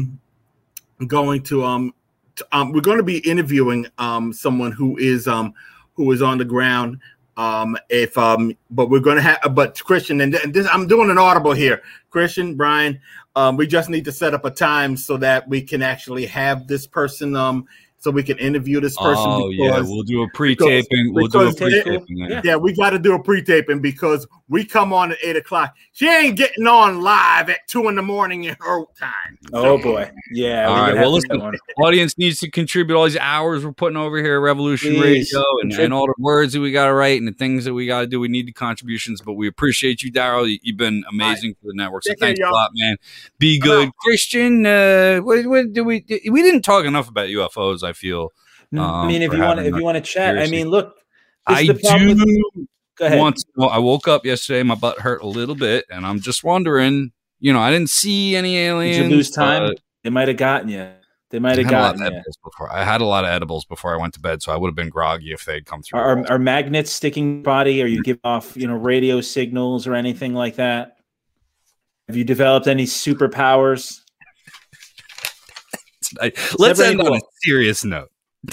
going to we're going to be interviewing someone who is on the ground. But we're going to have, but Christian, and this, I'm doing an audible here. Christian, Brian, we just need to set up a time so that we can actually have this person, so we can interview this person. Oh, yeah, we'll do a pre-taping. We got to do a pre-taping because we come on at 8:00. She ain't getting on live at 2 a.m. in her time. Oh boy, yeah. All right. Well, listen, audience needs to contribute all these hours we're putting over here at Revolution Radio and all the words that we got to write and the things that we got to do. We need the contributions, but we appreciate you, Daryl. You've been amazing for the network. So thanks a lot, man. Be good, Christian. What do we didn't talk enough about UFOs. I feel. I mean, if you want to chat, I mean, look. I woke up yesterday. My butt hurt a little bit, and I'm just wondering. You know, I didn't see any aliens. Did you lose time? They might have gotten you. They might have gotten you. I had a lot of edibles before I went to bed, so I would have been groggy if they'd come through. Are magnets sticking body? Are you giving off, radio signals or anything like that? Have you developed any superpowers? Let's end on a serious note.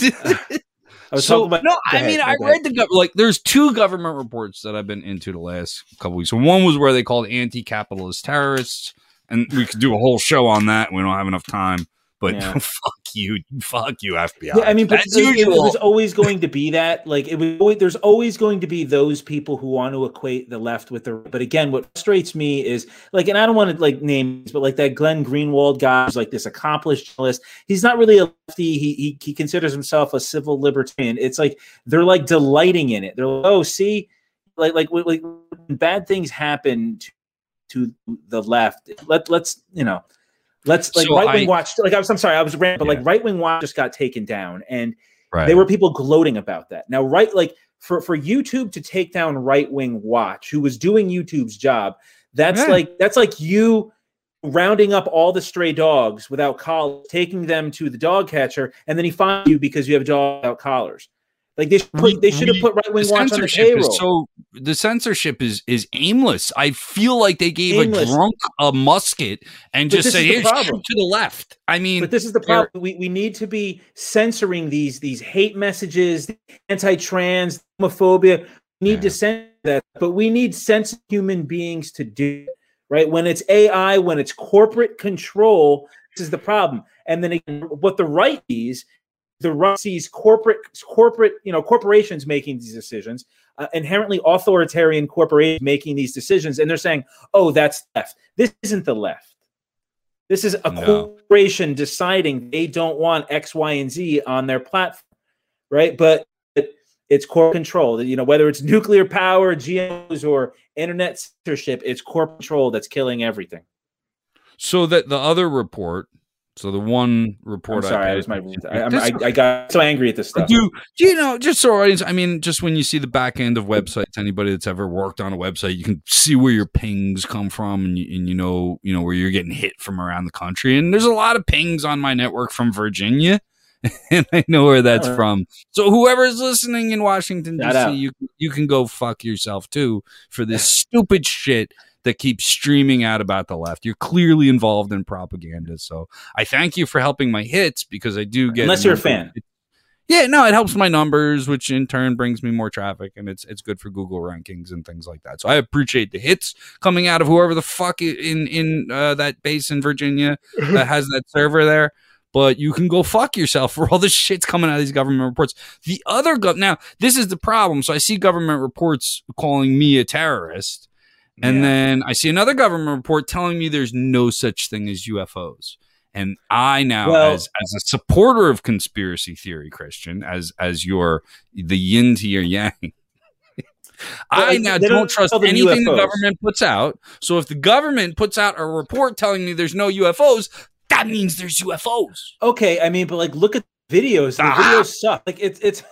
I read there's two government reports that I've been into the last couple weeks. So one was where they called anti-capitalist terrorists, and we could do a whole show on that. We don't have enough time, but fuck you, FBI. Yeah, I mean, but it was always going to be that. Like, there's always going to be those people who want to equate the left with the. But again, what frustrates me is and I don't want to name, but that Glenn Greenwald guy who's this accomplished journalist. He's not really a lefty. He considers himself a civil libertarian. It's they're delighting in it. They're oh, see, when bad things happen to the left. Let's Right Wing Watch. I'm sorry, I was ranting, but Right Wing Watch just got taken down, and there were people gloating about that. Now, for YouTube to take down Right Wing Watch, who was doing YouTube's job, that's like you rounding up all the stray dogs without collars, taking them to the dog catcher, and then he finds you because you have a dog without collars. They should have put Right Wing Watch on the payroll. So the censorship is aimless. I feel like they gave a drunk a musket and just said, "Here's shoot to the left." I mean, but this is the problem. We need to be censoring these hate messages, anti-trans, homophobia. We need to censor that, but we need sensitive human beings to do it, right? When it's AI, when it's corporate control, this is the problem. And then again, what the right sees. The right sees corporate, corporations making these decisions, inherently authoritarian corporations making these decisions, and they're saying, "Oh, that's left." This isn't the left. This is a corporation deciding they don't want X, Y, and Z on their platform, right? But it's corporate control. Whether it's nuclear power, GMOs, or internet censorship, it's corporate control that's killing everything. So that the other report So the one I'm report sorry, I I got so angry at this stuff. do you know, just so audience, I mean, just when you see the back end of websites, anybody that's ever worked on a website, you can see where your pings come from, and you know where you're getting hit from around the country. And there's a lot of pings on my network from Virginia, and I know where that's from. So whoever's listening in Washington D.C., you can go fuck yourself too for this stupid shit that keeps streaming out about the left. You're clearly involved in propaganda. So I thank you for helping my hits, because I do get, unless you're a fan. Yeah, no, it helps my numbers, which in turn brings me more traffic, and it's good for Google rankings and things like that. So I appreciate the hits coming out of whoever the fuck in that base in Virginia that has that server there. But you can go fuck yourself for all the shit's coming out of these government reports. The other now, this is the problem. So I see government reports calling me a terrorist. And then I see another government report telling me there's no such thing as UFOs. And I now, as a supporter of conspiracy theory, Christian, as the yin to your yang, I now don't trust anything the government puts out. So if the government puts out a report telling me there's no UFOs, that means there's UFOs. Okay, I mean, but like, look at the videos. The videos suck. Like, it's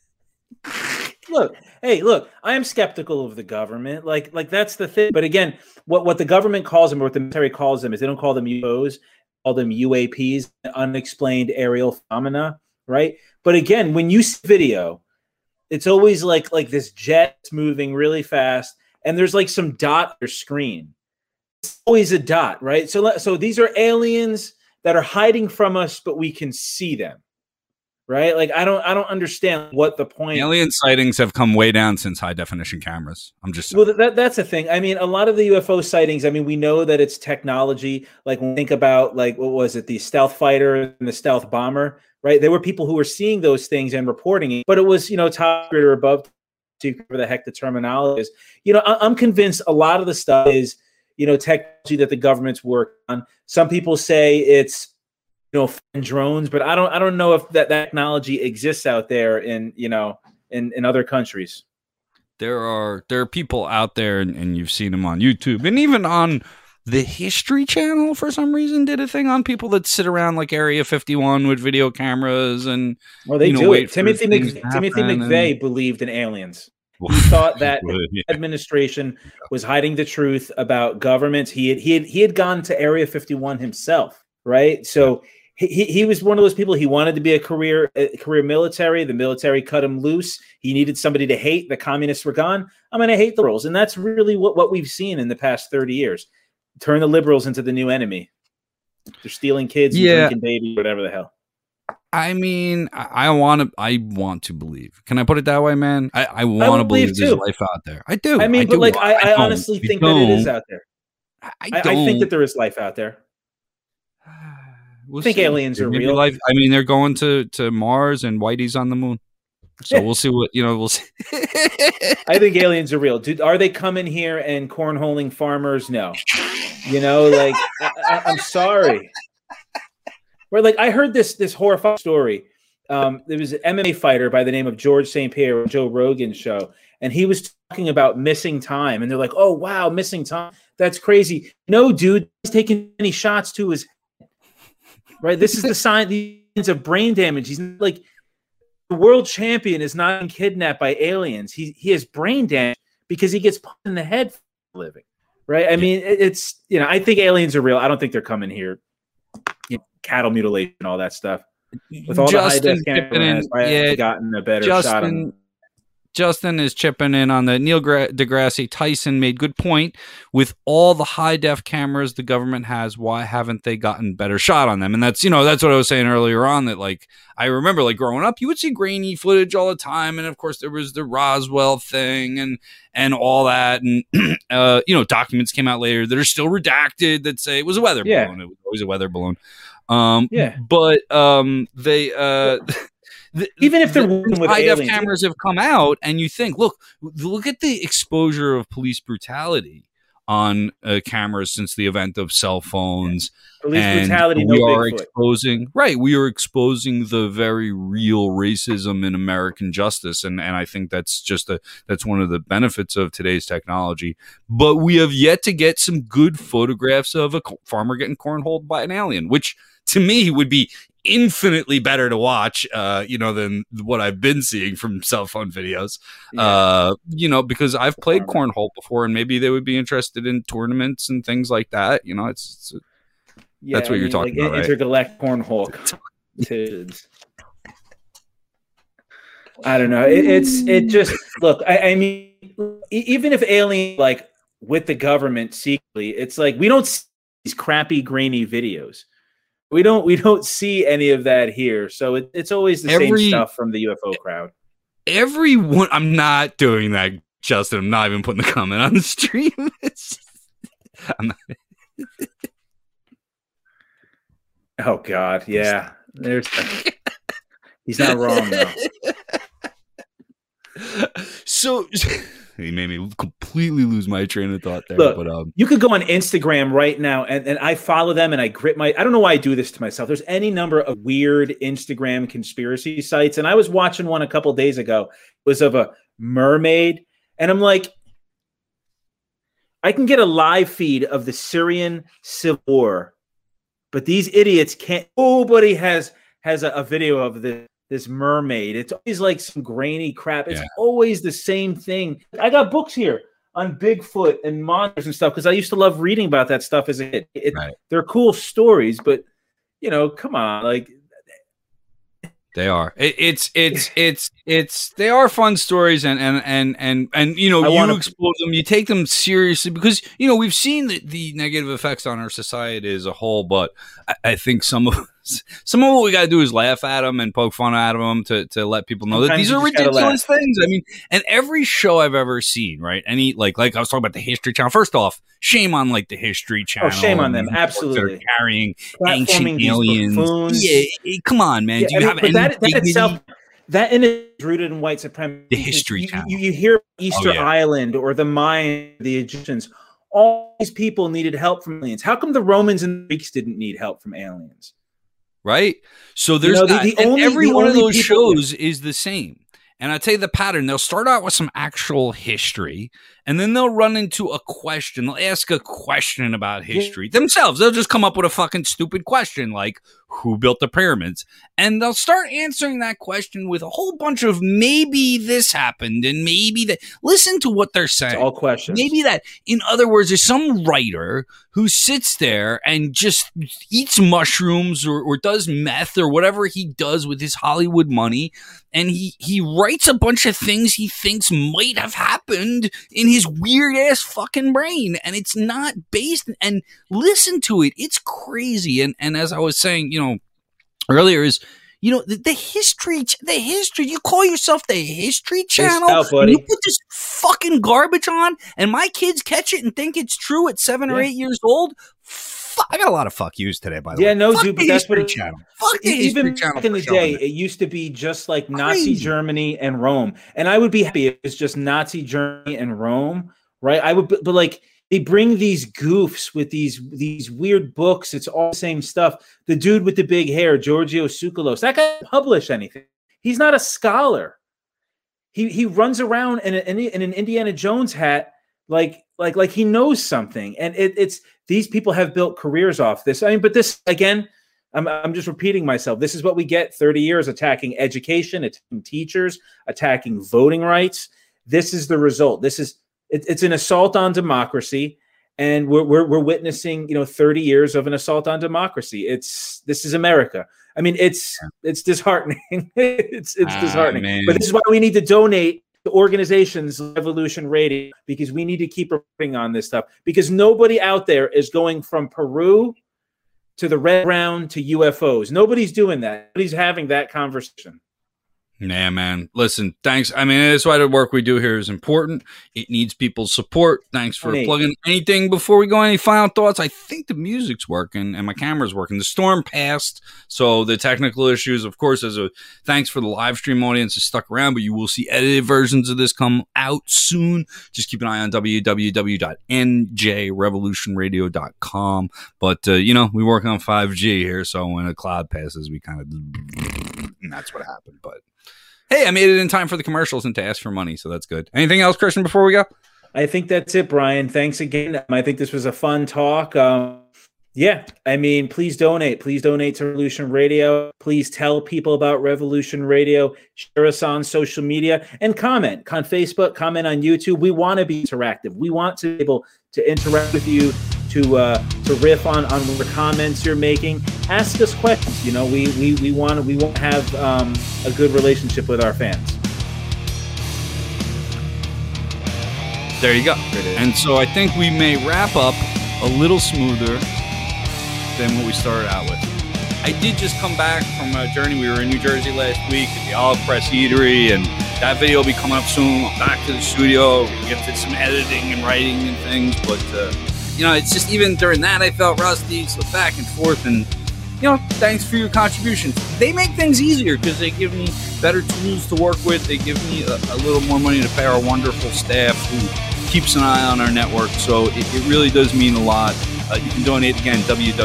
look. Hey, look, I am skeptical of the government. Like that's the thing. But again, what the government calls them, or what the military calls them, is they don't call them UFOs, they call them UAPs, unexplained aerial phenomena, right? But again, when you see video, it's always like this jet moving really fast, and there's like some dot on your screen. It's always a dot, right? So these are aliens that are hiding from us, but we can see them. Right? Like, I don't understand what the point. Alien sightings have come way down since high definition cameras. I'm just saying. Well, that's the thing. I mean, a lot of the UFO sightings, I mean, we know that it's technology. Like, when we think about, like, what was it, the stealth fighter and the stealth bomber, right? There were people who were seeing those things and reporting it, but it was, top secret or above secret, whatever the heck the terminology is. I'm convinced a lot of the stuff is, technology that the government's working on. Some people say it's drones, but I don't know if that technology exists out there in other countries. There are people out there, and you've seen them on YouTube, and even on the History Channel for some reason did a thing on people that sit around like Area 51 with video cameras, and they do it. Timothy McVeigh believed in aliens. He thought that the administration was hiding the truth about governments. He had gone to Area 51 himself, right? So he was one of those people. He wanted to be a career military. The military cut him loose. He needed somebody to hate. The communists were gone. I'm going to hate the liberals. And that's really what we've seen in the past 30 years. Turn the liberals into the new enemy. They're stealing kids and drinking babies, whatever the hell. I mean, I want to believe. Can I put it that way, man? I want to believe there's life out there. I do. I mean, I honestly think that it is out there. I think that there is life out there. I think aliens are real. I mean, they're going to Mars, and Whitey's on the moon. So we'll see what, we'll see. I think aliens are real. Dude, are they coming here and cornholing farmers? No. I'm sorry. Where I heard this horrifying story. There was an MMA fighter by the name of George St. Pierre on Joe Rogan's show, and he was talking about missing time. And they're like, "Oh wow, missing time. That's crazy." No, dude, he's taking any shots to his head. Right? This is the signs of brain damage. He's like, the world champion is not being kidnapped by aliens. He has brain damage because he gets punched in the head for a living. Right? I mean, it's I think aliens are real. I don't think they're coming here. Cattle mutilation, all that stuff. With all Justin the high def cameras, I have gotten a better shot on. Justin is chipping in on the Neil deGrasse Tyson made good point. With all the high def cameras the government has, why haven't they gotten better shot on them? And that's that's what I was saying earlier on, that I remember growing up, you would see grainy footage all the time, and of course there was the Roswell thing and all that, and documents came out later that are still redacted that say it was a weather balloon. It was always a weather balloon. But they even if they're with high def cameras have come out, and you think, look at the exposure of police brutality on cameras since the event of cell phones. Police and brutality, we no are Bigfoot. we are exposing the very real racism in American justice, and I think that's that's one of the benefits of today's technology. But we have yet to get some good photographs of a farmer getting cornholed by an alien, which to me would be infinitely better to watch, than what I've been seeing from cell phone videos. Because I've played cornhole before, and maybe they would be interested in tournaments and things like that. That's what you're talking about, right? Intergalactic cornhole. I don't know. It just look. I mean, even if alien like with the government secretly, it's like we don't see these crappy, grainy videos. We don't see any of that here. So it's always the same stuff from the UFO crowd. Everyone, I'm not doing that, Justin. I'm not even putting the comment on the stream. I'm not. Oh God, yeah. He's not wrong though. So he made me completely lose my train of thought there. Look, but you could go on Instagram right now, and I follow them, and I grit my. I don't know why I do this to myself. There's any number of weird Instagram conspiracy sites, and I was watching one a couple days ago. It was of a mermaid, and I'm like, I can get a live feed of the Syrian civil war, but these idiots can't. Nobody has a video of this mermaid. It's always like some grainy crap. It's always the same thing. I got books here on Bigfoot and monsters and stuff because I used to love reading about that stuff as a kid. They're cool stories, but come on, like they are. They are fun stories, and you explore them, you take them seriously because we've seen the negative effects on our society as a whole, but I think some of what we got to do is laugh at them and poke fun at them to let people know that these are ridiculous things. I mean, and every show I've ever seen, right? Any like I was talking about the History Channel. First off, shame on like the History Channel. Oh, shame on them! Absolutely, carrying ancient aliens. Yeah, come on, man. Do you have that itself? That is rooted in white supremacy. The History Channel. You hear Easter Island or the Mayans, the Egyptians. All these people needed help from aliens. How come the Romans and the Greeks didn't need help from aliens? Right? So there's every one of those shows is the same. And I tell you the pattern, they'll start out with some actual history, and then they'll run into a question. They'll ask a question about history themselves. They'll just come up with a fucking stupid question like, who built the pyramids? And they'll start answering that question with a whole bunch of maybe this happened and maybe that. Listen to what they're saying. It's all questions. Maybe that. In other words, there's some writer who sits there and just eats mushrooms or does meth or whatever he does with his Hollywood money. And he writes a bunch of things he thinks might have happened in his weird ass fucking brain. And it's not based. And listen to it. It's crazy. And as I was saying, earlier is, the history, you call yourself the History Channel, and you put this fucking garbage on, and my kids catch it and think it's true at 7 or 8 years old. I got a lot of fuck yous today, by the way. Yeah, no, dude, but that's what it Channel. Fuck the History Channel. Back in the day, it used to be just like Nazi Germany and Rome, and I would be happy if it's just Nazi Germany and Rome, right? I would, but like they bring these goofs with these weird books. It's all the same stuff. The dude with the big hair, Giorgio Tsoukalos, that guy doesn't publish anything. He's not a scholar. He runs around in an Indiana Jones hat, like he knows something. And it's these people have built careers off this. I mean, but this again, I'm just repeating myself. This is what we get 30 years attacking education, attacking teachers, attacking voting rights. This is the result. It's an assault on democracy, and we're witnessing 30 years of an assault on democracy. This is America. I mean, it's disheartening. it's disheartening. Man. But this is why we need to donate to organizations like Revolution Radio, because we need to keep reporting on this stuff, because nobody out there is going from Peru to the Red Round to UFOs. Nobody's doing that. Nobody's having that conversation. Yeah, man. Listen, thanks. I mean, that's why the work we do here is important. It needs people's support. Thanks for plugging anything. Before we go, any final thoughts? I think the music's working and my camera's working. The storm passed, so the technical issues, of course, thanks for the live stream audience is stuck around, but you will see edited versions of this come out soon. Just keep an eye on www.njrevolutionradio.com. But, we work on 5G here, so when a cloud passes, we kind of, and that's what happened, but. Hey, I made it in time for the commercials and to ask for money, so that's good. Anything else, Christian, before we go? I think that's it, Brian. Thanks again. I think this was a fun talk. Please donate. Please donate to Revolution Radio. Please tell people about Revolution Radio. Share us on social media and comment on Facebook, comment on YouTube. We want to be interactive. We want to be able to interact with you, to riff on the comments you're making. Ask us questions. We want to have a good relationship with our fans. There you go. And so I think we may wrap up a little smoother than what we started out with. I did just come back from a journey. We were in New Jersey last week at the Olive Press Eatery, and that video will be coming up soon. I'm back to the studio. We can get to some editing and writing and things, but it's just even during that I felt rusty, so back and forth. And thanks for your contributions. They make things easier because they give me better tools to work with. They give me a little more money to pay our wonderful staff who keeps an eye on our network. So it really does mean a lot. You can donate again,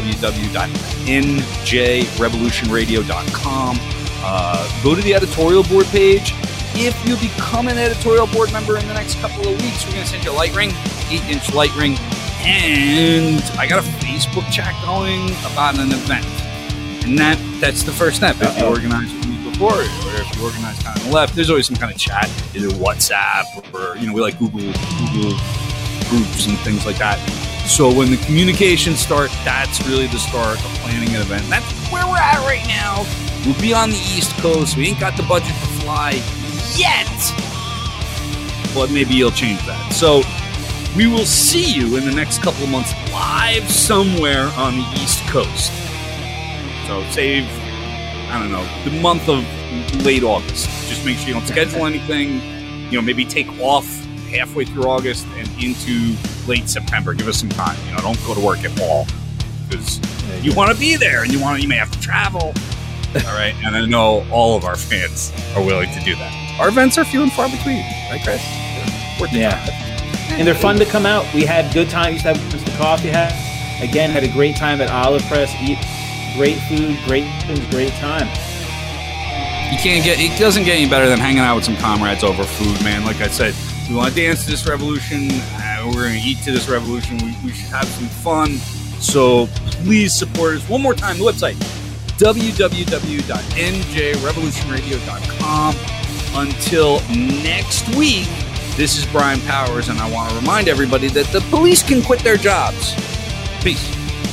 www.njrevolutionradio.com. Go to the editorial board page. If you become an editorial board member in the next couple of weeks, we're going to send you a light ring, 8-inch light ring. And I got a Facebook chat going about an event. And that's the first step. If you organize a week before, or if you organize kind of on the left, there's always some kind of chat, either WhatsApp or, we like Google groups and things like that. So when the communications start, that's really the start of planning an event. And that's where we're at right now. We'll be on the East Coast. We ain't got the budget to fly yet. But maybe you'll change that. So we will see you in the next couple of months live somewhere on the East Coast. So save, the month of late August. Just make sure you don't schedule anything. Maybe take off halfway through August and into late September. Give us some time. Don't go to work at all because you want to be there and you may have to travel. All right. And I know all of our fans are willing to do that. Our events are few and far between. Right, Chris? Yeah. And they're fun to come out. We had good time. Used to have Mr. Coffee had a great time at Olive Press. Eat great food, great things, great time. It doesn't get any better than hanging out with some comrades over food, man. Like I said, we want to dance to this revolution. We're going to eat to this revolution. We should have some fun. So please support us. One more time, the website, www.njrevolutionradio.com. Until next week, this is Brian Powers, and I want to remind everybody that the police can quit their jobs. Peace.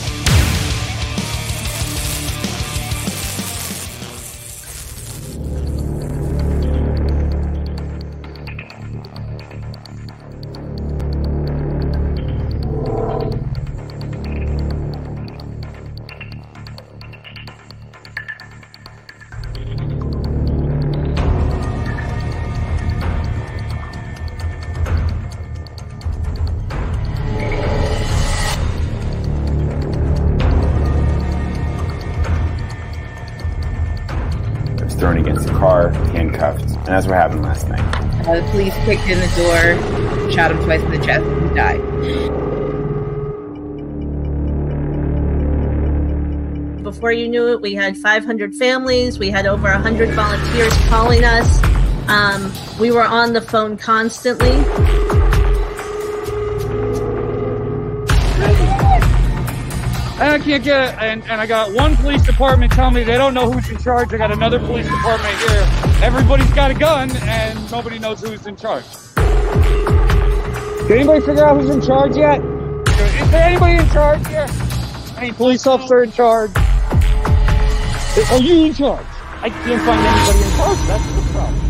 thrown against the car, handcuffed, and that's what happened last night. The police kicked in the door, shot him twice in the chest, and he died. Before you knew it, we had 500 families. We had over 100 volunteers calling us. We were on the phone constantly. And I can't get it. And I got one police department telling me they don't know who's in charge. I got another police department here. Everybody's got a gun, and nobody knows who's in charge. Can anybody figure out who's in charge yet? Is there anybody in charge here? Any police officer in charge? Are you in charge? I can't find anybody in charge. That's the problem.